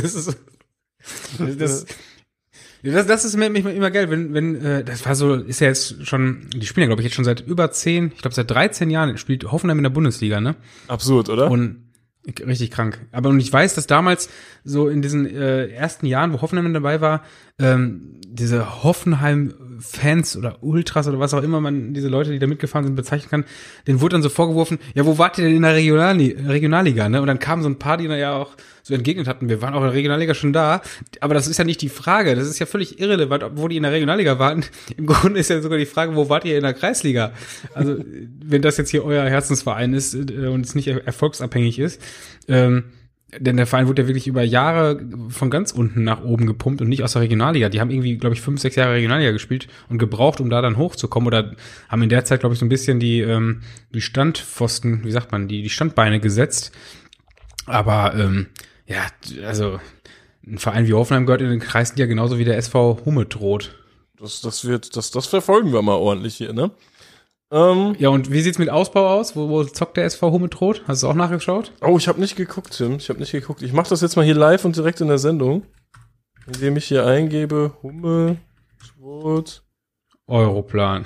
Das ist mir immer geil, wenn das war so, ist ja jetzt schon, die spielen ja, glaube ich, jetzt schon seit über 10, ich glaube seit 13 Jahren spielt Hoffenheim in der Bundesliga, ne? Absurd, oder? Und richtig krank. Und ich weiß, dass damals so in diesen ersten Jahren, wo Hoffenheim dabei war, diese Hoffenheim-Fans oder Ultras oder was auch immer man diese Leute, die da mitgefahren sind, bezeichnen kann, denen wurde dann so vorgeworfen, ja, wo wart ihr denn in der Regionalliga, ne? Und dann kamen so ein paar, die da ja auch so entgegnet hatten, wir waren auch in der Regionalliga schon da, aber das ist ja nicht die Frage, das ist ja völlig irrelevant, wo die in der Regionalliga waren. Im Grunde ist ja sogar die Frage, wo wart ihr in der Kreisliga? Also, wenn das jetzt hier euer Herzensverein ist und es nicht erfolgsabhängig ist, denn der Verein wurde ja wirklich über Jahre von ganz unten nach oben gepumpt und nicht aus der Regionalliga. Die haben irgendwie, glaube ich, 5, 6 Jahre Regionalliga gespielt und gebraucht, um da dann hochzukommen oder haben in der Zeit, glaube ich, so ein bisschen die Standpfosten, wie sagt man, die Standbeine gesetzt. Aber, ja, also ein Verein wie Hoffenheim gehört in den Kreisliga genauso wie der SV Hummeltrot. Das verfolgen wir mal ordentlich hier, ne? Ja, und wie sieht's mit Ausbau aus? Wo zockt der SV Hummeltrot? Hast du auch nachgeschaut? Oh, ich habe nicht geguckt, Tim. Ich mache das jetzt mal hier live und direkt in der Sendung, indem ich hier eingebe Hummeltrot Europlan.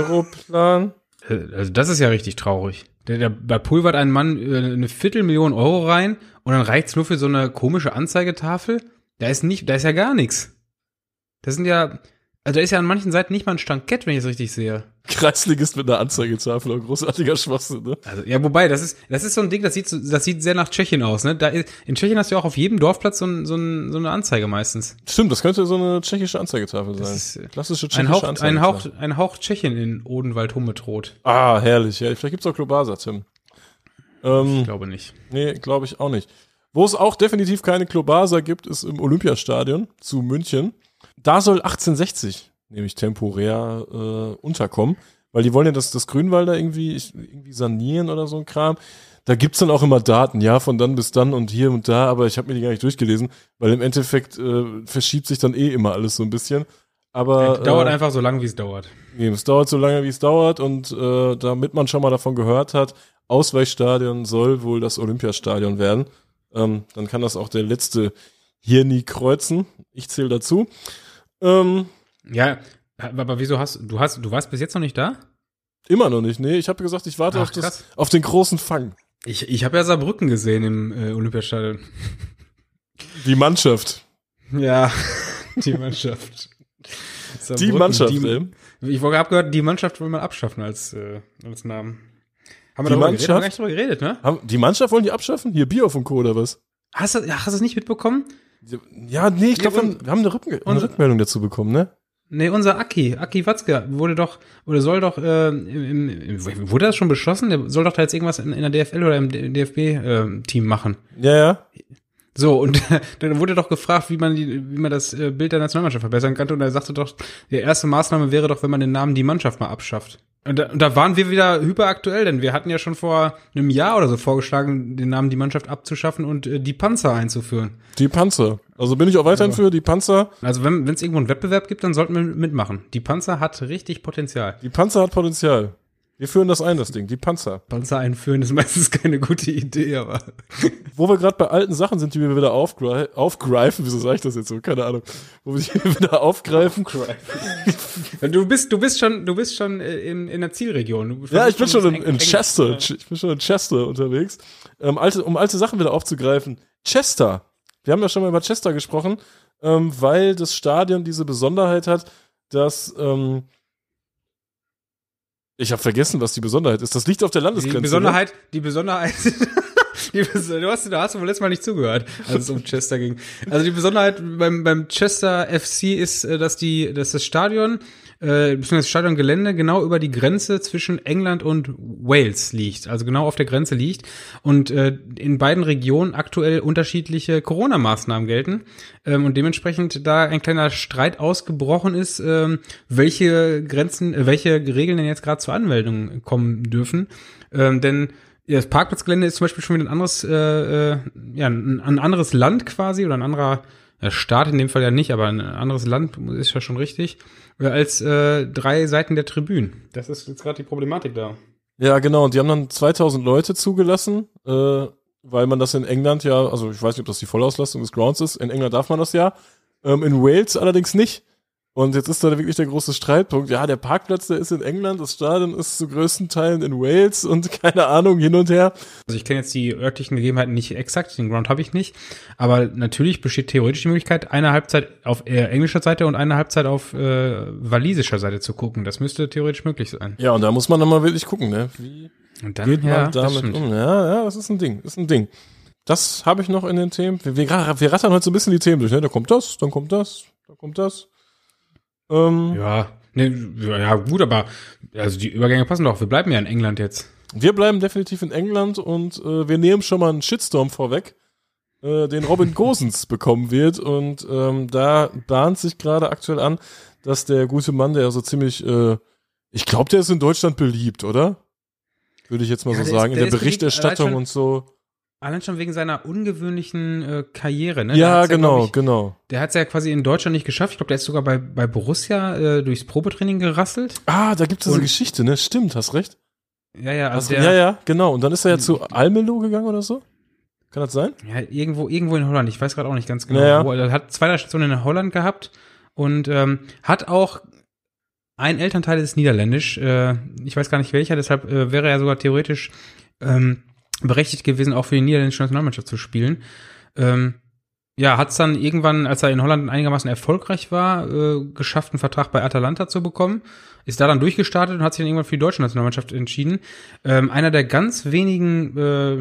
Also das ist ja richtig traurig. Da pulvert ein Mann 250.000 Euro rein und dann reicht's nur für so eine komische Anzeigetafel. Da ist ja gar nichts. Also da ist ja an manchen Seiten nicht mal ein Stankett, wenn ich es richtig sehe. Kreisligist mit einer Anzeigetafel, ein großartiger Schwachsinn, ne? Also, ja, wobei, das ist so ein Ding, das sieht sehr nach Tschechien aus, ne? In Tschechien hast du ja auch auf jedem Dorfplatz so eine Anzeige meistens. Stimmt, das könnte so eine tschechische Anzeigetafel sein. Das ist klassische tschechische Anzeigetafel. Ein Hauch Tschechien in Odenwald-Hummeltrot. Ah, herrlich, ja. Vielleicht gibt's auch Klobasa, Tim. Ich glaube nicht. Nee, glaube ich auch nicht. Wo es auch definitiv keine Klobasa gibt, ist im Olympiastadion zu München. Da soll 1860 nämlich temporär unterkommen, weil die wollen ja das Grünwalder irgendwie sanieren oder so ein Kram. Da gibt's dann auch immer Daten, ja, von dann bis dann und hier und da, aber ich habe mir die gar nicht durchgelesen, weil im Endeffekt verschiebt sich dann immer alles so ein bisschen. Aber dauert einfach so lange, wie es dauert. Es dauert so lange, wie es dauert und damit man schon mal davon gehört hat, Ausweichstadion soll wohl das Olympiastadion werden. Dann kann das auch der letzte hier nie kreuzen. Ich zähle dazu. Ja, aber wieso du warst bis jetzt noch nicht da? Immer noch nicht, nee. Ich habe gesagt, ich warte auf den großen Fang. Ich habe ja Saarbrücken gesehen im Olympiastadion. Die Mannschaft. Ja, die Mannschaft. Die Mannschaft, ich habe gehört, die Mannschaft will man abschaffen als Namen. Haben wir gar nicht drüber geredet, ne? Die Mannschaft wollen die abschaffen? Hier, Bioff und Co. oder was? Hast du es nicht mitbekommen? Ja, nee, ich glaube, wir haben eine Rückmeldung dazu bekommen, ne? Nee, unser Aki Watzke wurde das schon beschlossen? Der soll doch da jetzt irgendwas in der DFL oder im DFB-Team machen. Ja. So, und dann wurde doch gefragt, wie man das Bild der Nationalmannschaft verbessern kann. Und er sagte doch, die erste Maßnahme wäre doch, wenn man den Namen die Mannschaft mal abschafft. Und da waren wir wieder hyperaktuell, denn wir hatten ja schon vor einem Jahr oder so vorgeschlagen, den Namen die Mannschaft abzuschaffen und die Panzer einzuführen. Die Panzer. Also bin ich auch weiterhin für die Panzer. Also wenn es irgendwo einen Wettbewerb gibt, dann sollten wir mitmachen. Die Panzer hat richtig Potenzial. Die Panzer hat Potenzial. Wir führen das ein, das Ding, die Panzer. Panzer einführen ist meistens keine gute Idee, aber. Wo wir gerade bei alten Sachen sind, die wir wieder aufgreifen, wieso sage ich das jetzt so? Keine Ahnung. Wo wir die wieder aufgreifen. Du bist schon in der Zielregion. Ja, ich bin schon in Chester. Ich bin schon in Chester unterwegs. Um alte Sachen wieder aufzugreifen. Chester. Wir haben ja schon mal über Chester gesprochen, weil das Stadion diese Besonderheit hat, dass ich habe vergessen, was die Besonderheit ist. Das liegt auf der Landesgrenze. Die Besonderheit Du hast wohl letztes Mal nicht zugehört, als es um Chester ging. Also die Besonderheit beim Chester FC ist, dass das Stadion, beziehungsweise das Stadiongelände genau über die Grenze zwischen England und Wales liegt, also genau auf der Grenze liegt und in beiden Regionen aktuell unterschiedliche Corona-Maßnahmen gelten und dementsprechend da ein kleiner Streit ausgebrochen ist, welche Regeln denn jetzt gerade zur Anmeldung kommen dürfen, denn das Parkplatzgelände ist zum Beispiel schon wieder ein anderes Land quasi oder ein anderer Staat in dem Fall ja nicht, aber ein anderes Land ist ja schon richtig, als 3 Seiten der Tribünen. Das ist jetzt gerade die Problematik da. Ja, genau. Und die haben dann 2000 Leute zugelassen, weil man das in England ja, also ich weiß nicht, ob das die Vollauslastung des Grounds ist. In England darf man das ja. In Wales allerdings nicht. Und jetzt ist da wirklich der große Streitpunkt. Ja, der Parkplatz, der ist in England, das Stadion ist zu größten Teilen in Wales und keine Ahnung, hin und her. Also ich kenne jetzt die örtlichen Gegebenheiten nicht exakt, den Ground habe ich nicht. Aber natürlich besteht theoretisch die Möglichkeit, eine Halbzeit auf englischer Seite und eine Halbzeit auf walisischer Seite zu gucken. Das müsste theoretisch möglich sein. Ja, und da muss man dann mal wirklich gucken, ne? Wie und dann, geht man damit um? Ja, das ist ein Ding. Das habe ich noch in den Themen. Wir rattern heute so ein bisschen die Themen durch, ne? Da kommt das, dann kommt das, da kommt das. Ja, gut, aber also die Übergänge passen doch. Wir bleiben ja in England jetzt. Wir bleiben definitiv in England und wir nehmen schon mal einen Shitstorm vorweg, den Robin Gosens bekommen wird. Und da bahnt sich gerade aktuell an, dass der gute Mann, der so ziemlich, ich glaube, der ist in Deutschland beliebt, oder? Würde ich jetzt mal so sagen, in der Berichterstattung beliebt, und so. Allein schon wegen seiner ungewöhnlichen Karriere, ne? Ja, genau. Der hat es ja quasi in Deutschland nicht geschafft. Ich glaube, der ist sogar bei Borussia durchs Probetraining gerasselt. Ah, da gibt es diese Geschichte, ne? Stimmt, hast recht. Ja, also genau. Und dann ist er ja zu Almelo gegangen oder so? Kann das sein? Ja, irgendwo in Holland. Ich weiß gerade auch nicht ganz genau, wo. Er hat 2, 3 Stationen in Holland gehabt und hat auch ein Elternteil ist niederländisch. Ich weiß gar nicht welcher, deshalb wäre er sogar theoretisch berechtigt gewesen, auch für die niederländische Nationalmannschaft zu spielen. Hat es dann irgendwann, als er in Holland einigermaßen erfolgreich war, geschafft, einen Vertrag bei Atalanta zu bekommen. Ist da dann durchgestartet und hat sich dann irgendwann für die deutsche Nationalmannschaft entschieden. Einer der ganz wenigen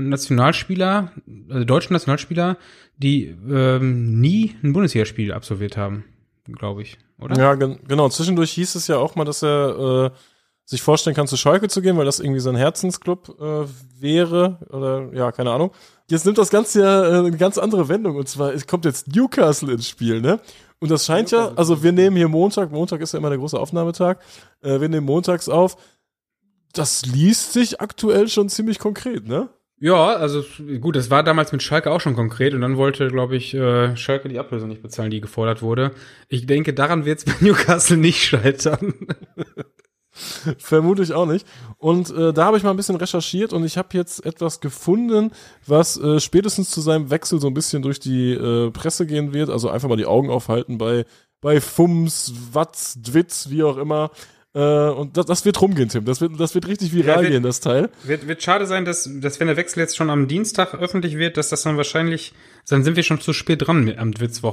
deutschen Nationalspieler, die nie ein Bundesligaspiel absolviert haben, glaube ich, oder? Ja, genau. Zwischendurch hieß es ja auch mal, dass er sich vorstellen kann, zu Schalke zu gehen, weil das irgendwie sein Herzensclub wäre oder ja, keine Ahnung. Jetzt nimmt das Ganze ja eine ganz andere Wendung und zwar es kommt jetzt Newcastle ins Spiel, ne? Und das scheint ja, also wir nehmen hier Montag ist ja immer der große Aufnahmetag, wir nehmen montags auf, das liest sich aktuell schon ziemlich konkret, ne? Ja, also gut, das war damals mit Schalke auch schon konkret und dann wollte, glaube ich, Schalke die Ablösung nicht bezahlen, die gefordert wurde. Ich denke, daran wird es bei Newcastle nicht scheitern. Vermute ich auch nicht. Und da habe ich mal ein bisschen recherchiert und ich habe jetzt etwas gefunden, was spätestens zu seinem Wechsel so ein bisschen durch die Presse gehen wird. Also einfach mal die Augen aufhalten bei Fums, Watz, Dwitz, wie auch immer. Und das wird rumgehen, Tim. Das wird richtig viral gehen, das Teil. Wird schade sein, dass wenn der Wechsel jetzt schon am Dienstag öffentlich wird, dass das dann wahrscheinlich, dann sind wir schon zu spät dran am Dwitzwoch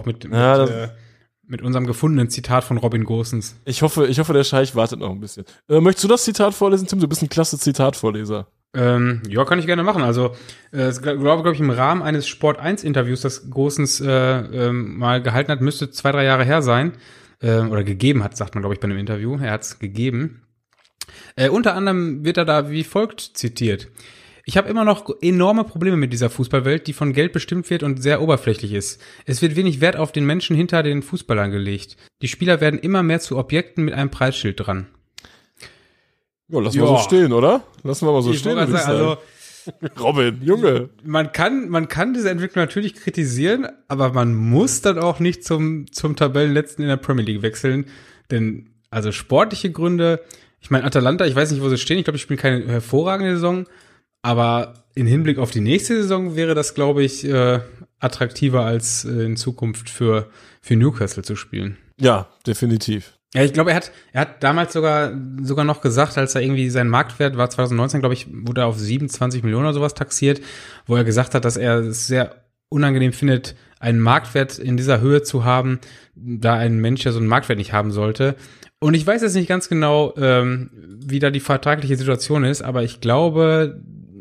mit unserem gefundenen Zitat von Robin Gosens. Ich hoffe, der Scheich wartet noch ein bisschen. Möchtest du das Zitat vorlesen, Tim? Du bist ein klasse Zitatvorleser. Ja, kann ich gerne machen. Also, glaube ich, im Rahmen eines Sport1-Interviews, das Gosens mal gehalten hat, müsste 2, 3 Jahre her sein. Oder gegeben hat, sagt man, glaube ich, bei einem Interview. Er hat es gegeben. Unter anderem wird er da wie folgt zitiert. Ich habe immer noch enorme Probleme mit dieser Fußballwelt, die von Geld bestimmt wird und sehr oberflächlich ist. Es wird wenig Wert auf den Menschen hinter den Fußballern gelegt. Die Spieler werden immer mehr zu Objekten mit einem Preisschild dran. Ja, lassen wir so stehen, oder? Lassen wir mal so stehen. Also, Robin, Junge. Man kann diese Entwicklung natürlich kritisieren, aber man muss dann auch nicht zum Tabellenletzten in der Premier League wechseln. Denn, also sportliche Gründe, ich meine, Atalanta, ich weiß nicht, wo sie stehen, ich glaube, die spielen keine hervorragende Saison, aber in Hinblick auf die nächste Saison wäre das, glaube ich, attraktiver als in Zukunft für Newcastle zu spielen. Ja, definitiv. Ja, ich glaube, er hat damals sogar noch gesagt, als er irgendwie sein Marktwert war 2019, glaube ich, wurde er auf 27 Millionen oder sowas taxiert, wo er gesagt hat, dass er es sehr unangenehm findet, einen Marktwert in dieser Höhe zu haben, da ein Mensch ja so einen Marktwert nicht haben sollte. Und ich weiß jetzt nicht ganz genau, wie da die vertragliche Situation ist, aber ich glaube,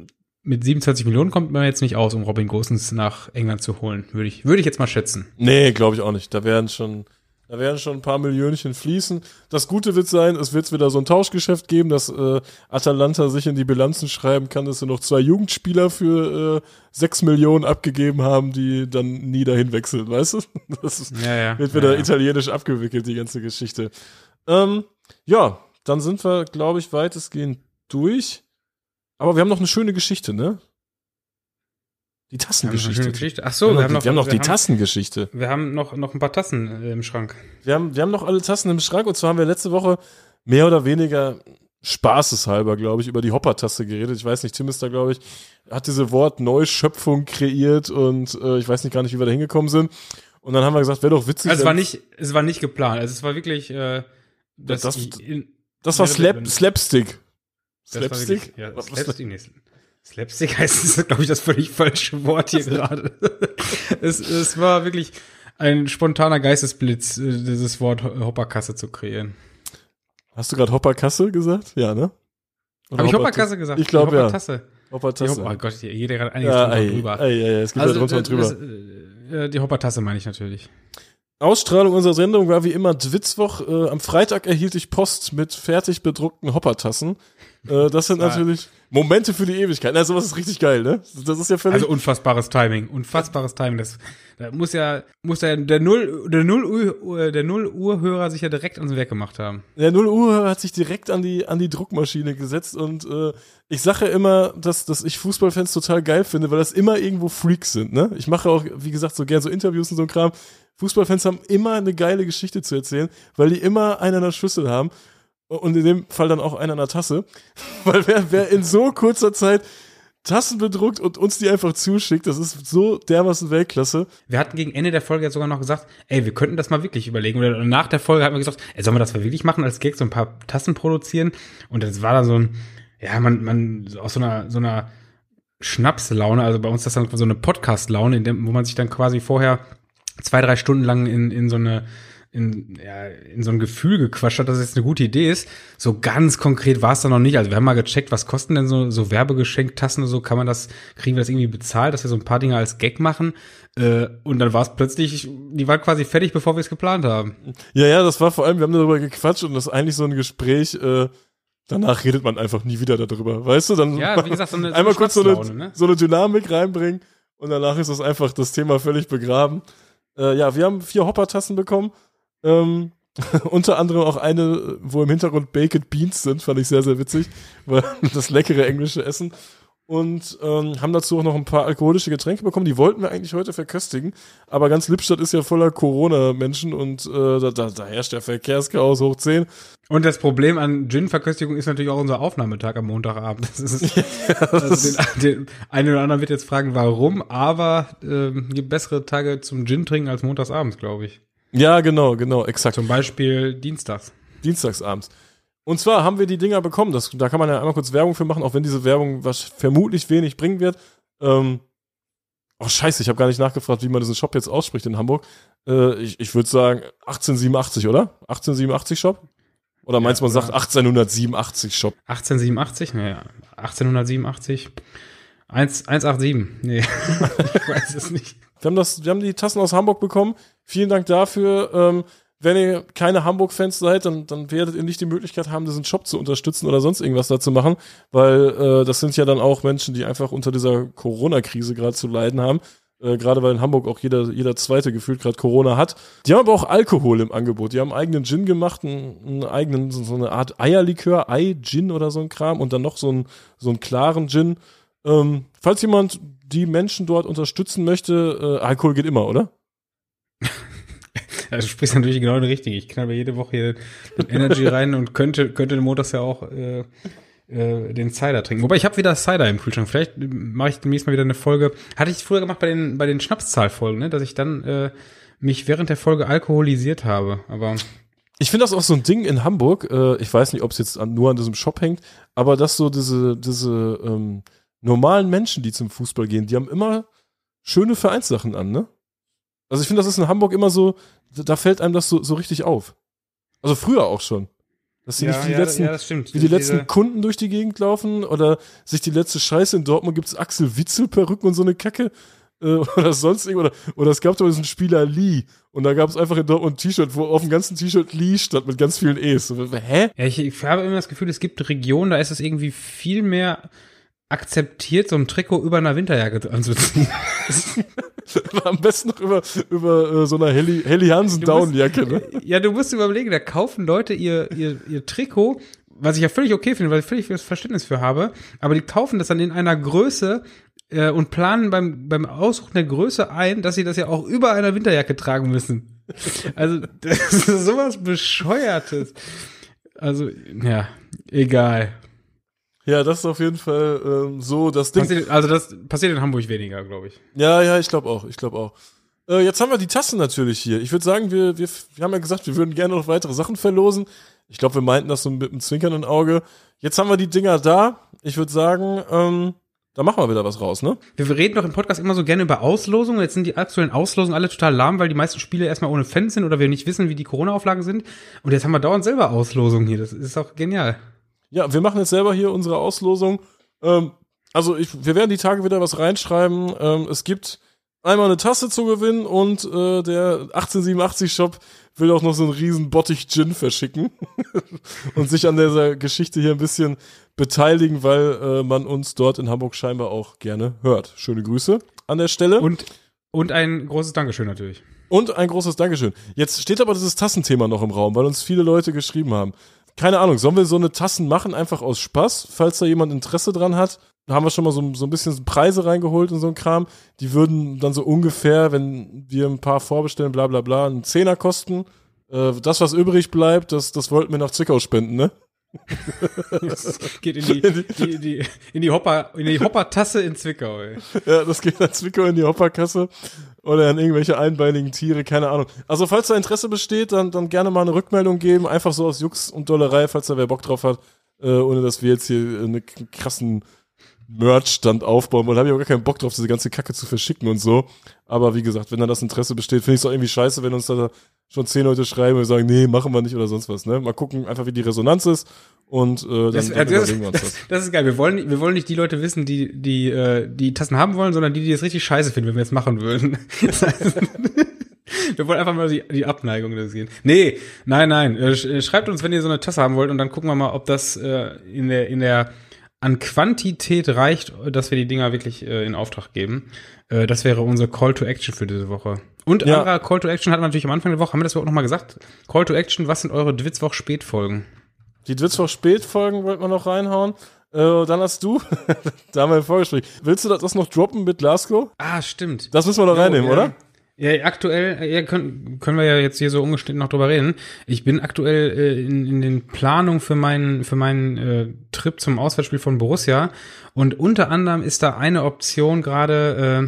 mit 27 Millionen kommt man jetzt nicht aus, um Robin Gosens nach England zu holen. Würde ich jetzt mal schätzen. Nee, glaube ich auch nicht. Da werden schon ein paar Millionchen fließen. Das Gute wird sein, es wird wieder so ein Tauschgeschäft geben, dass Atalanta sich in die Bilanzen schreiben kann, dass sie noch 2 Jugendspieler für 6 Millionen abgegeben haben, die dann nie dahin wechseln, weißt du? Das wird wieder italienisch abgewickelt, die ganze Geschichte. Ja, dann sind wir, glaube ich, weitestgehend durch. Aber wir haben noch eine schöne Geschichte, ne? Die Tassengeschichte. Ach so, wir haben noch die Tassengeschichte. Wir haben noch ein paar Tassen im Schrank. Wir haben noch alle Tassen im Schrank und zwar haben wir letzte Woche mehr oder weniger spaßeshalber, glaube ich, über die Hopper-Tasse geredet. Ich weiß nicht, Tim ist da, glaube ich, hat diese Wort Neuschöpfung kreiert und ich weiß nicht gar nicht, wie wir da hingekommen sind. Und dann haben wir gesagt, wäre doch witzig. Also es war nicht geplant. Also es war wirklich das war Slapstick. Slapstick? Slapstick heißt, glaube ich, das völlig falsche Wort hier gerade. Es war wirklich ein spontaner Geistesblitz, dieses Wort Hopperkasse zu kreieren. Hast du gerade Hopperkasse gesagt? Ja, ne? Habe ich Hopperkasse gesagt? Ich glaube, ja. Hoppertasse. Oh Gott, hier gerade einiges drüber. Es geht also, drunter und drüber. Die Hoppertasse meine ich natürlich. Ausstrahlung unserer Sendung war wie immer Dwitzwoch. Am Freitag erhielt ich Post mit fertig bedruckten Hoppertassen. Das sind natürlich Momente für die Ewigkeit. Also sowas ist richtig geil, ne? Das ist ja völlig. Also unfassbares Timing. Da muss ja der 0 Uhr-Hörer sich ja direkt ans Werk gemacht haben. Der 0 Uhr hat sich direkt an die Druckmaschine gesetzt und ich sage ja immer, dass ich Fußballfans total geil finde, weil das immer irgendwo Freaks sind, ne? Ich mache auch, wie gesagt, so gern so Interviews und so ein Kram. Fußballfans haben immer eine geile Geschichte zu erzählen, weil die immer einen an der Schüssel haben. Und in dem Fall dann auch einer in der Tasse. Weil wer in so kurzer Zeit Tassen bedruckt und uns die einfach zuschickt, das ist so dermaßen Weltklasse. Wir hatten gegen Ende der Folge ja sogar noch gesagt, wir könnten das mal wirklich überlegen. Oder nach der Folge hatten wir gesagt, sollen wir das mal wirklich machen, als Gag so ein paar Tassen produzieren? Und das war dann so ein, man aus so einer Schnapslaune, also bei uns ist das dann so eine Podcast-Laune, wo man sich dann quasi vorher 2-3 Stunden lang in so ein Gefühl gequatscht hat, dass es jetzt eine gute Idee ist. So ganz konkret war es dann noch nicht. Also wir haben mal gecheckt, was kosten denn so Werbegeschenktassen und so, kriegen wir das irgendwie bezahlt, dass wir so ein paar Dinge als Gag machen. Und dann war es plötzlich, die waren quasi fertig, bevor wir es geplant haben. Ja, das war vor allem, wir haben darüber gequatscht und das ist eigentlich so ein Gespräch, danach redet man einfach nie wieder darüber, weißt du? Dann ja, wie gesagt, einmal kurz so eine Dynamik reinbringen und danach ist das einfach das Thema völlig begraben. Wir haben 4 Hopper-Tassen bekommen. Unter anderem auch eine, wo im Hintergrund Baked Beans sind, fand ich sehr, sehr witzig, weil das leckere englische Essen. Und haben dazu auch noch ein paar alkoholische Getränke bekommen, die wollten wir eigentlich heute verköstigen, aber ganz Lippstadt ist ja voller Corona-Menschen und da herrscht der Verkehrschaos hoch 10. Und das Problem an Gin-Verköstigung ist natürlich auch unser Aufnahmetag am Montagabend. Den einen oder anderen wird jetzt fragen, warum, aber gibt bessere Tage zum Gin-Trinken als montagsabends, glaube ich. Ja, genau, exakt. Zum Beispiel Dienstagsabends. Und zwar haben wir die Dinger bekommen, da kann man ja einmal kurz Werbung für machen, auch wenn diese Werbung was vermutlich wenig bringen wird. Scheiße, ich habe gar nicht nachgefragt, wie man diesen Shop jetzt ausspricht in Hamburg. Ich würde sagen 1887, oder? 1887 Shop? Oder meinst du, man sagt 1887 Shop? 1887? Naja, 1887. 187. Nee, ich weiß es nicht. Wir haben die Tassen aus Hamburg bekommen. Vielen Dank dafür. Wenn ihr keine Hamburg-Fans seid, dann werdet ihr nicht die Möglichkeit haben, diesen Shop zu unterstützen oder sonst irgendwas da zu machen, weil das sind ja dann auch Menschen, die einfach unter dieser Corona-Krise gerade zu leiden haben. Gerade weil in Hamburg auch jeder Zweite gefühlt gerade Corona hat. Die haben aber auch Alkohol im Angebot. Die haben einen eigenen Gin gemacht, einen eigenen, so eine Art Eierlikör, Ei-Gin oder so ein Kram und dann noch so einen klaren Gin. Falls jemand die Menschen dort unterstützen möchte, Alkohol geht immer, oder? Also du sprichst natürlich genau richtig. Ich knall jede Woche hier den Energy rein und könnte den montags ja auch den Cider trinken. Wobei, ich habe wieder Cider im Kühlschrank. Vielleicht mache ich demnächst mal wieder eine Folge. Hatte ich früher gemacht bei den Schnapszahlfolgen, ne? Dass ich dann mich während der Folge alkoholisiert habe. Aber ich finde das auch so ein Ding in Hamburg. Ich weiß nicht, ob es jetzt nur an diesem Shop hängt, aber dass so diese normalen Menschen, die zum Fußball gehen, die haben immer schöne Vereinssachen an, ne? Also ich finde, das ist in Hamburg immer so, da fällt einem das so richtig auf. Also früher auch schon. Dass sie nicht wie die letzten Kunden durch die Gegend laufen oder sich die letzte Scheiße in Dortmund gibt's Axel Witzel-Perücken und so eine Kacke oder sonst irgendwas. Oder es gab doch diesen Spieler Lee und da gab es einfach in Dortmund ein T-Shirt, wo auf dem ganzen T-Shirt Lee stand mit ganz vielen E's. Hä? Ja, ich habe immer das Gefühl, es gibt Regionen, da ist es irgendwie viel mehr akzeptiert, so ein Trikot über einer Winterjacke anzuziehen. Am besten noch über so einer Helly Hansen Downjacke, ne? Ja, du musst überlegen, da kaufen Leute ihr Trikot, was ich ja völlig okay finde, weil ich völlig Verständnis für habe, aber die kaufen das dann in einer Größe und planen beim Aussuchen der Größe ein, dass sie das ja auch über einer Winterjacke tragen müssen. Also, das ist sowas Bescheuertes. Also, ja, egal. Ja, das ist auf jeden Fall so das Ding. Das passiert in Hamburg weniger, glaube ich. Ja, ich glaube auch. Jetzt haben wir die Tassen natürlich hier. Ich würde sagen, wir haben ja gesagt, wir würden gerne noch weitere Sachen verlosen. Ich glaube, wir meinten das so mit einem zwinkernden Auge. Jetzt haben wir die Dinger da. Ich würde sagen, da machen wir wieder was raus, ne? Wir reden doch im Podcast immer so gerne über Auslosungen. Jetzt sind die aktuellen Auslosungen alle total lahm, weil die meisten Spiele erstmal ohne Fans sind oder wir nicht wissen, wie die Corona-Auflagen sind. Und jetzt haben wir dauernd selber Auslosungen hier. Das ist auch genial. Ja, wir machen jetzt selber hier unsere Auslosung. Wir werden die Tage wieder was reinschreiben. Es gibt einmal eine Tasse zu gewinnen und der 1887-Shop will auch noch so einen riesen Bottich Gin verschicken und sich an dieser Geschichte hier ein bisschen beteiligen, weil man uns dort in Hamburg scheinbar auch gerne hört. Schöne Grüße an der Stelle. Und ein großes Dankeschön natürlich. Und ein großes Dankeschön. Jetzt steht aber dieses Tassenthema noch im Raum, weil uns viele Leute geschrieben haben. Keine Ahnung, sollen wir so eine Tassen machen, einfach aus Spaß, falls da jemand Interesse dran hat? Da haben wir schon mal so ein bisschen Preise reingeholt und so ein Kram. Die würden dann so ungefähr, wenn wir ein paar vorbestellen, bla bla bla, einen Zehner kosten. Das, was übrig bleibt, das wollten wir nach Zwickau spenden, ne? Das geht in die Hopper-Tasse in Zwickau, ey. Ja, das geht nach Zwickau in die Hopperkasse oder an irgendwelche einbeinigen Tiere, keine Ahnung. Also falls da Interesse besteht, dann gerne mal eine Rückmeldung geben, einfach so aus Jux und Dollerei, falls da wer Bock drauf hat, ohne dass wir jetzt hier einen krassen Merch-Stand aufbauen wollen. Da habe ich auch gar keinen Bock drauf, diese ganze Kacke zu verschicken und so. Aber wie gesagt, wenn da das Interesse besteht, finde ich es auch irgendwie scheiße, wenn uns da schon 10 Leute schreiben und sagen, nee, machen wir nicht oder sonst was, ne? Mal gucken einfach, wie die Resonanz ist und dann überlegen wir uns das. Das ist geil. Wir wollen nicht die Leute wissen, die Tassen haben wollen, sondern die es richtig scheiße finden, wenn wir es machen würden. Das heißt, wir wollen einfach mal die Abneigung das sehen. Nee, nein. Schreibt uns, wenn ihr so eine Tasse haben wollt und dann gucken wir mal, ob das in der an Quantität reicht, dass wir die Dinger wirklich in Auftrag geben. Das wäre unser Call to Action für diese Woche. Und anderer Call to Action hatten wir natürlich am Anfang der Woche, haben wir das überhaupt noch mal gesagt? Call to Action, was sind eure Dwitzwoch-Spätfolgen? Die Dwitzwoch-Spätfolgen wollten wir noch reinhauen. Dann hast du, da haben wir ein Vorgespräch. Willst du das noch droppen mit Glasgow? Ah, stimmt. Das müssen wir noch reinnehmen, oder? Ja, aktuell können wir ja jetzt hier so ungeschnitten noch drüber reden. Ich bin aktuell in den Planungen für meinen Trip zum Auswärtsspiel von Borussia und unter anderem ist da eine Option gerade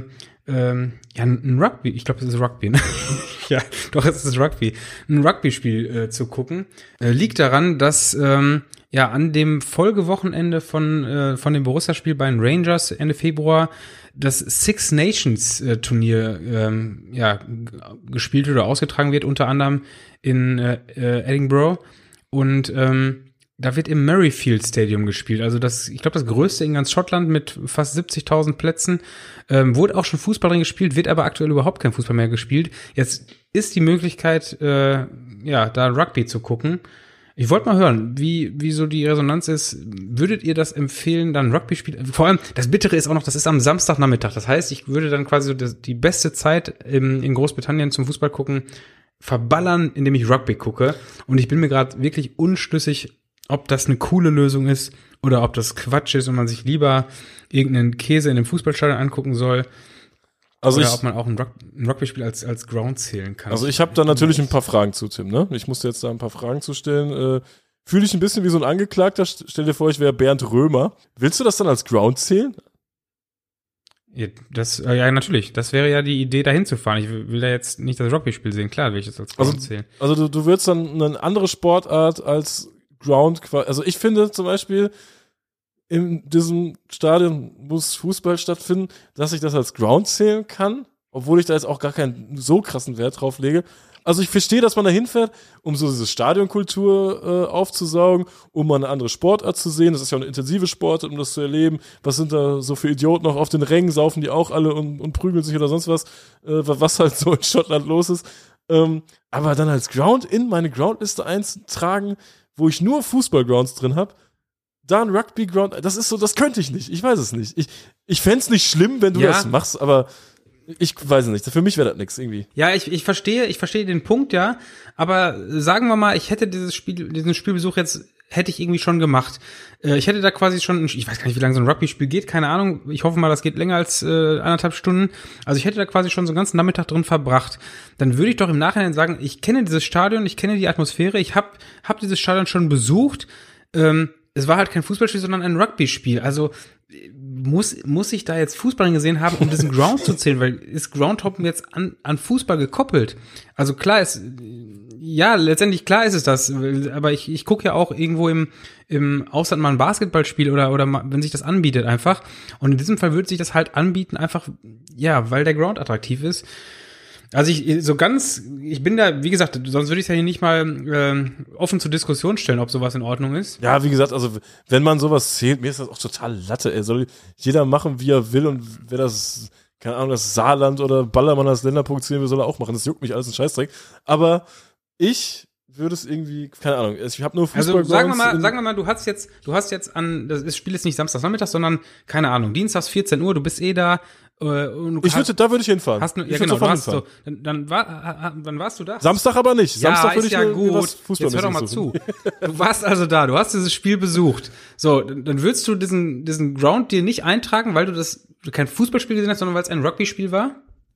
ein Rugby, ich glaube, es ist Rugby, ne? Ja, doch, es ist Rugby. Ein Rugby-Spiel zu gucken. Liegt daran, dass an dem Folgewochenende von dem Borussia-Spiel bei den Rangers Ende Februar das Six Nations Turnier gespielt oder ausgetragen wird, unter anderem in Edinburgh und da wird im Murrayfield Stadium gespielt, also ich glaube das größte in ganz Schottland mit fast 70.000 Plätzen, wurde auch schon Fußball drin gespielt, wird aber aktuell überhaupt kein Fußball mehr gespielt. Jetzt ist die Möglichkeit, da Rugby zu gucken. Ich wollte mal hören, wie so die Resonanz ist. Würdet ihr das empfehlen, dann Rugby spielen? Vor allem, das Bittere ist auch noch, das ist am Samstagnachmittag. Das heißt, ich würde dann quasi so die beste Zeit in Großbritannien zum Fußball gucken verballern, indem ich Rugby gucke. Und ich bin mir gerade wirklich unschlüssig, ob das eine coole Lösung ist oder ob das Quatsch ist und man sich lieber irgendeinen Käse in einem Fußballstadion angucken soll. Also oder ob man auch ein Rugby-Spiel als Ground zählen kann. Also ich habe da natürlich ein paar Fragen zu, Tim, ne? Ich musste jetzt da ein paar Fragen zu stellen. Fühle ich ein bisschen wie so ein Angeklagter. Stell dir vor, ich wäre Bernd Römer. Willst du das dann als Ground zählen? Ja, natürlich. Das wäre ja die Idee, dahin zu fahren. Ich will da jetzt nicht das Rugby-Spiel sehen. Klar will ich das als Ground zählen. Also du würdest dann eine andere Sportart als Ground quasi. Also ich finde zum Beispiel, in diesem Stadion muss Fußball stattfinden, dass ich das als Ground zählen kann, obwohl ich da jetzt auch gar keinen so krassen Wert drauf lege. Also ich verstehe, dass man da hinfährt, um so diese Stadionkultur aufzusaugen, um mal eine andere Sportart zu sehen. Das ist ja eine intensive Sportart, um das zu erleben. Was sind da so für Idioten noch auf den Rängen? Saufen die auch alle und prügeln sich oder sonst was? Was halt so in Schottland los ist. Aber dann als Ground in meine Groundliste einzutragen, wo ich nur Fußballgrounds drin habe, da ein Rugby-Ground, das ist so, das könnte ich nicht. Ich weiß es nicht. Ich fände es nicht schlimm, wenn du das machst, aber ich weiß nicht. Für mich wäre das nix irgendwie. Ja, ich verstehe den Punkt, ja. Aber sagen wir mal, ich hätte diesen Spielbesuch jetzt, hätte ich irgendwie schon gemacht. Ich hätte da quasi schon, ich weiß gar nicht, wie lange so ein Rugby-Spiel geht, keine Ahnung. Ich hoffe mal, das geht länger als 1,5 Stunden. Also ich hätte da quasi schon so einen ganzen Nachmittag drin verbracht. Dann würde ich doch im Nachhinein sagen, ich kenne dieses Stadion, ich kenne die Atmosphäre, ich hab dieses Stadion schon besucht. Es war halt kein Fußballspiel, sondern ein Rugby-Spiel. Also muss ich da jetzt Fußball gesehen haben, um diesen Ground zu zählen, weil ist Groundhoppen jetzt an Fußball gekoppelt? Also klar ist, ja, letztendlich klar ist es das, aber ich gucke ja auch irgendwo im Ausland mal ein Basketballspiel oder wenn sich das anbietet einfach. Und in diesem Fall würde sich das halt anbieten, einfach, ja, weil der Ground attraktiv ist. Also ich bin da, wie gesagt, sonst würde ich es ja hier nicht mal offen zur Diskussion stellen, ob sowas in Ordnung ist. Ja, wie gesagt, also wenn man sowas zählt, mir ist das auch total Latte, ey. Soll jeder machen, wie er will und wer das, keine Ahnung, das Saarland oder Ballermann als Länderpunkt will, soll er auch machen. Das juckt mich alles ein Scheißdreck. Aber ich würde es irgendwie, keine Ahnung, ich habe nur Fußball. Also sagen wir mal, du hast jetzt das Spiel ist nicht Samstagnachmittag, sondern, keine Ahnung, Dienstags 14 Uhr, du bist da und da würde ich hinfahren. Ja genau, dann warst du da. Samstag aber nicht. Samstag würde ich ja gut. Jetzt hör doch mal zu. Du warst also da, du hast dieses Spiel besucht. So, dann würdest du diesen Ground dir nicht eintragen, weil du kein Fußballspiel gesehen hast, sondern weil es ein Rugby-Spiel war?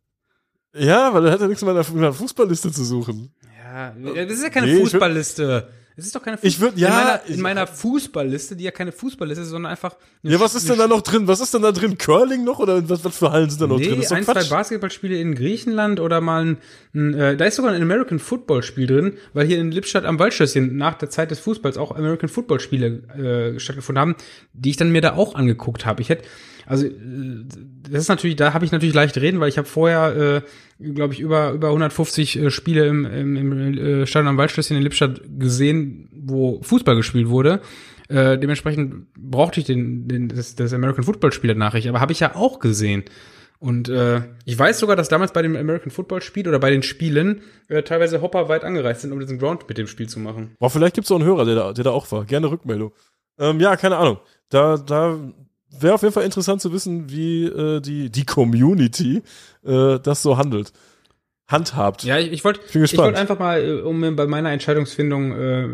Ja, weil er hat ja nichts mit meiner Fußballliste zu suchen. Ja, das ist ja keine Fußballliste. Es ist doch keine Fußballliste. In meiner Fußballliste, die ja keine Fußballliste ist, sondern einfach. Was ist denn da noch drin? Was ist denn da drin? Curling noch? Oder was für Hallen sind da noch drin? Das ist ein, zwei Basketballspiele in Griechenland oder mal da ist sogar ein American Football Spiel drin, weil hier in Lippstadt am Waldschlösschen nach der Zeit des Fußballs auch American Football Spiele stattgefunden haben, die ich dann mir da auch angeguckt habe. Das ist natürlich, da habe ich natürlich leicht reden, weil ich habe vorher, glaube ich, über 150 Spiele im Stadion am Waldschlösschen in Lippstadt gesehen, wo Fußball gespielt wurde. Dementsprechend brauchte ich das American Football Spiel danach, aber habe ich ja auch gesehen. Und ich weiß sogar, dass damals bei dem American Football Spiel oder bei den Spielen teilweise Hopper weit angereist sind, um diesen Ground mit dem Spiel zu machen. Boah, vielleicht gibt's auch einen Hörer, der da auch war. Gerne Rückmeldung. Ja, keine Ahnung. Da wäre auf jeden Fall interessant zu wissen, wie die Community das so handhabt. Ja, ich wollte einfach mal, um bei meiner Entscheidungsfindung,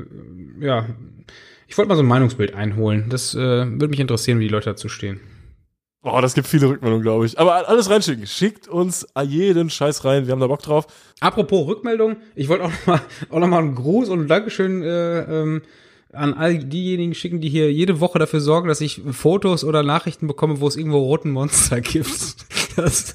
ich wollte mal so ein Meinungsbild einholen. Das würde mich interessieren, wie die Leute dazu stehen. Boah, das gibt viele Rückmeldungen, glaube ich. Aber alles reinschicken. Schickt uns jeden Scheiß rein. Wir haben da Bock drauf. Apropos Rückmeldung, ich wollte auch noch mal einen Gruß und ein Dankeschön an all diejenigen schicken, die hier jede Woche dafür sorgen, dass ich Fotos oder Nachrichten bekomme, wo es irgendwo roten Monster gibt. Das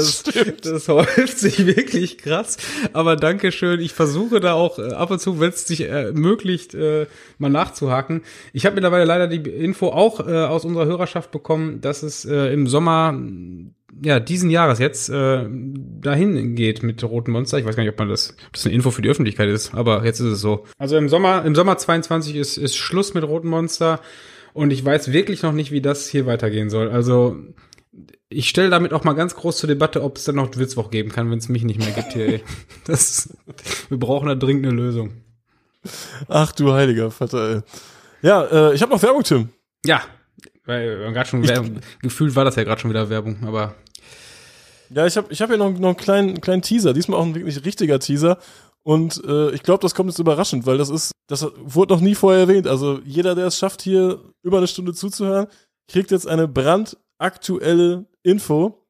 häuft sich wirklich krass. Aber Dankeschön. Ich versuche da auch ab und zu, wenn es sich ermöglicht, mal nachzuhaken. Ich habe mittlerweile leider die Info auch aus unserer Hörerschaft bekommen, dass es im Sommer diesen Jahres jetzt dahin geht mit Roten Monster. Ich weiß gar nicht, ob das eine Info für die Öffentlichkeit ist, aber jetzt ist es so. Also im Sommer 22 ist Schluss mit Roten Monster und ich weiß wirklich noch nicht, wie das hier weitergehen soll. Also ich stelle damit auch mal ganz groß zur Debatte, ob es dann noch Witzwoch geben kann, wenn es mich nicht mehr gibt hier. Ey. Wir brauchen da dringend eine Lösung. Ach du heiliger Vater, ey. Ja, ich habe noch Werbung, Tim. Ja, weil gerade schon gefühlt war das ja gerade schon wieder Werbung, aber ja, ich hab hier noch einen kleinen Teaser, diesmal auch ein wirklich richtiger Teaser und ich glaube, das kommt jetzt überraschend, weil das wurde noch nie vorher erwähnt, also jeder, der es schafft, hier über eine Stunde zuzuhören, kriegt jetzt eine brandaktuelle Info.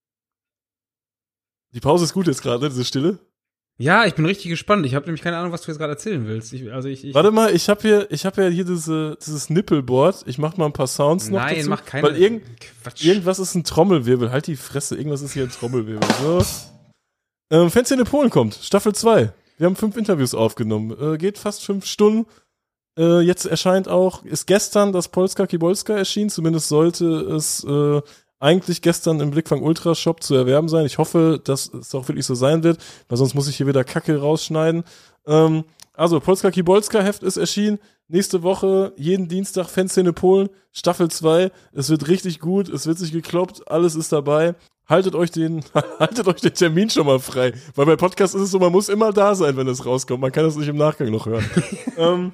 Die Pause ist gut jetzt gerade, diese Stille. Ja, ich bin richtig gespannt. Ich habe nämlich keine Ahnung, was du jetzt gerade erzählen willst. Warte mal, ich hab hier dieses Nippelboard. Ich mach mal ein paar Sounds noch dazu. Nein, mach keine. Weil irgendwas ist ein Trommelwirbel. Halt die Fresse, irgendwas ist hier ein Trommelwirbel. So. Fancy in Polen kommt, Staffel 2. Wir haben 5 Interviews aufgenommen. Geht fast 5 Stunden. Jetzt ist gestern das Polska Kibolska erschienen. Zumindest sollte es eigentlich gestern im Blickfang Ultra Shop zu erwerben sein. Ich hoffe, dass es auch wirklich so sein wird, weil sonst muss ich hier wieder Kacke rausschneiden. Also, Polska Kibolska Heft ist erschienen. Nächste Woche, jeden Dienstag, Fanszene Polen, Staffel 2. Es wird richtig gut, es wird sich gekloppt, alles ist dabei. Haltet euch den Termin schon mal frei. Weil bei Podcasts ist es so, man muss immer da sein, wenn es rauskommt. Man kann das nicht im Nachgang noch hören.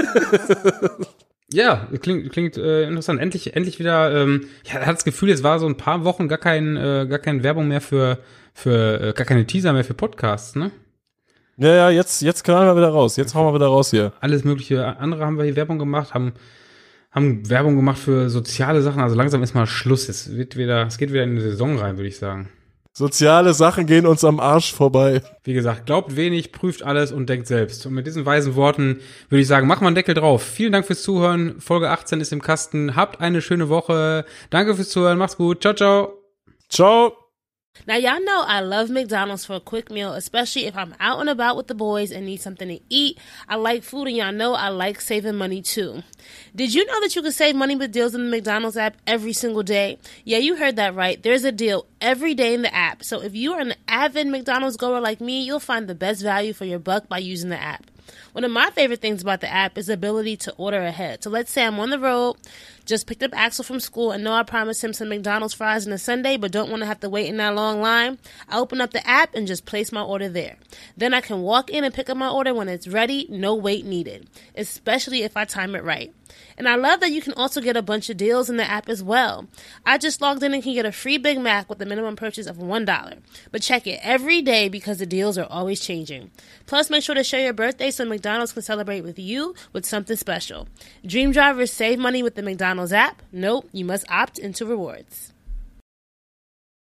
Ja, klingt interessant. Endlich wieder, ich hatte das Gefühl, jetzt war so ein paar Wochen gar keine Werbung mehr für gar keine Teaser mehr für Podcasts, ne? Ja, jetzt knallen wir wieder raus. Jetzt hauen wir wieder raus hier. Alles mögliche andere haben wir hier Werbung gemacht, haben Werbung gemacht für soziale Sachen. Also langsam ist mal Schluss. Es geht wieder in die Saison rein, würde ich sagen. Soziale Sachen gehen uns am Arsch vorbei. Wie gesagt, glaubt wenig, prüft alles und denkt selbst. Und mit diesen weisen Worten würde ich sagen, mach mal einen Deckel drauf. Vielen Dank fürs Zuhören. Folge 18 ist im Kasten. Habt eine schöne Woche. Danke fürs Zuhören. Macht's gut. Ciao, ciao. Ciao. Now, y'all know I love McDonald's for a quick meal, especially if I'm out and about with the boys and need something to eat. I like food, and y'all know I like saving money, too. Did you know that you can save money with deals in the McDonald's app every single day? Yeah, you heard that right. There's a deal every day in the app. So if you are an avid McDonald's goer like me, you'll find the best value for your buck by using the app. One of my favorite things about the app is the ability to order ahead. So let's say I'm on the road, just picked up Axel from school, and know I promised him some McDonald's fries on a Sunday, but don't want to have to wait in that long line. I open up the app and just place my order there. Then I can walk in and pick up my order when it's ready, no wait needed, especially if I time it right. And I love that you can also get a bunch of deals in the app as well. I just logged in and can get a free Big Mac with a minimum purchase of $1. But check it every day because the deals are always changing. Plus, make sure to share your birthday so McDonald's can celebrate with you with something special. Dream drivers save money with the McDonald's app. Nope, you must opt into rewards.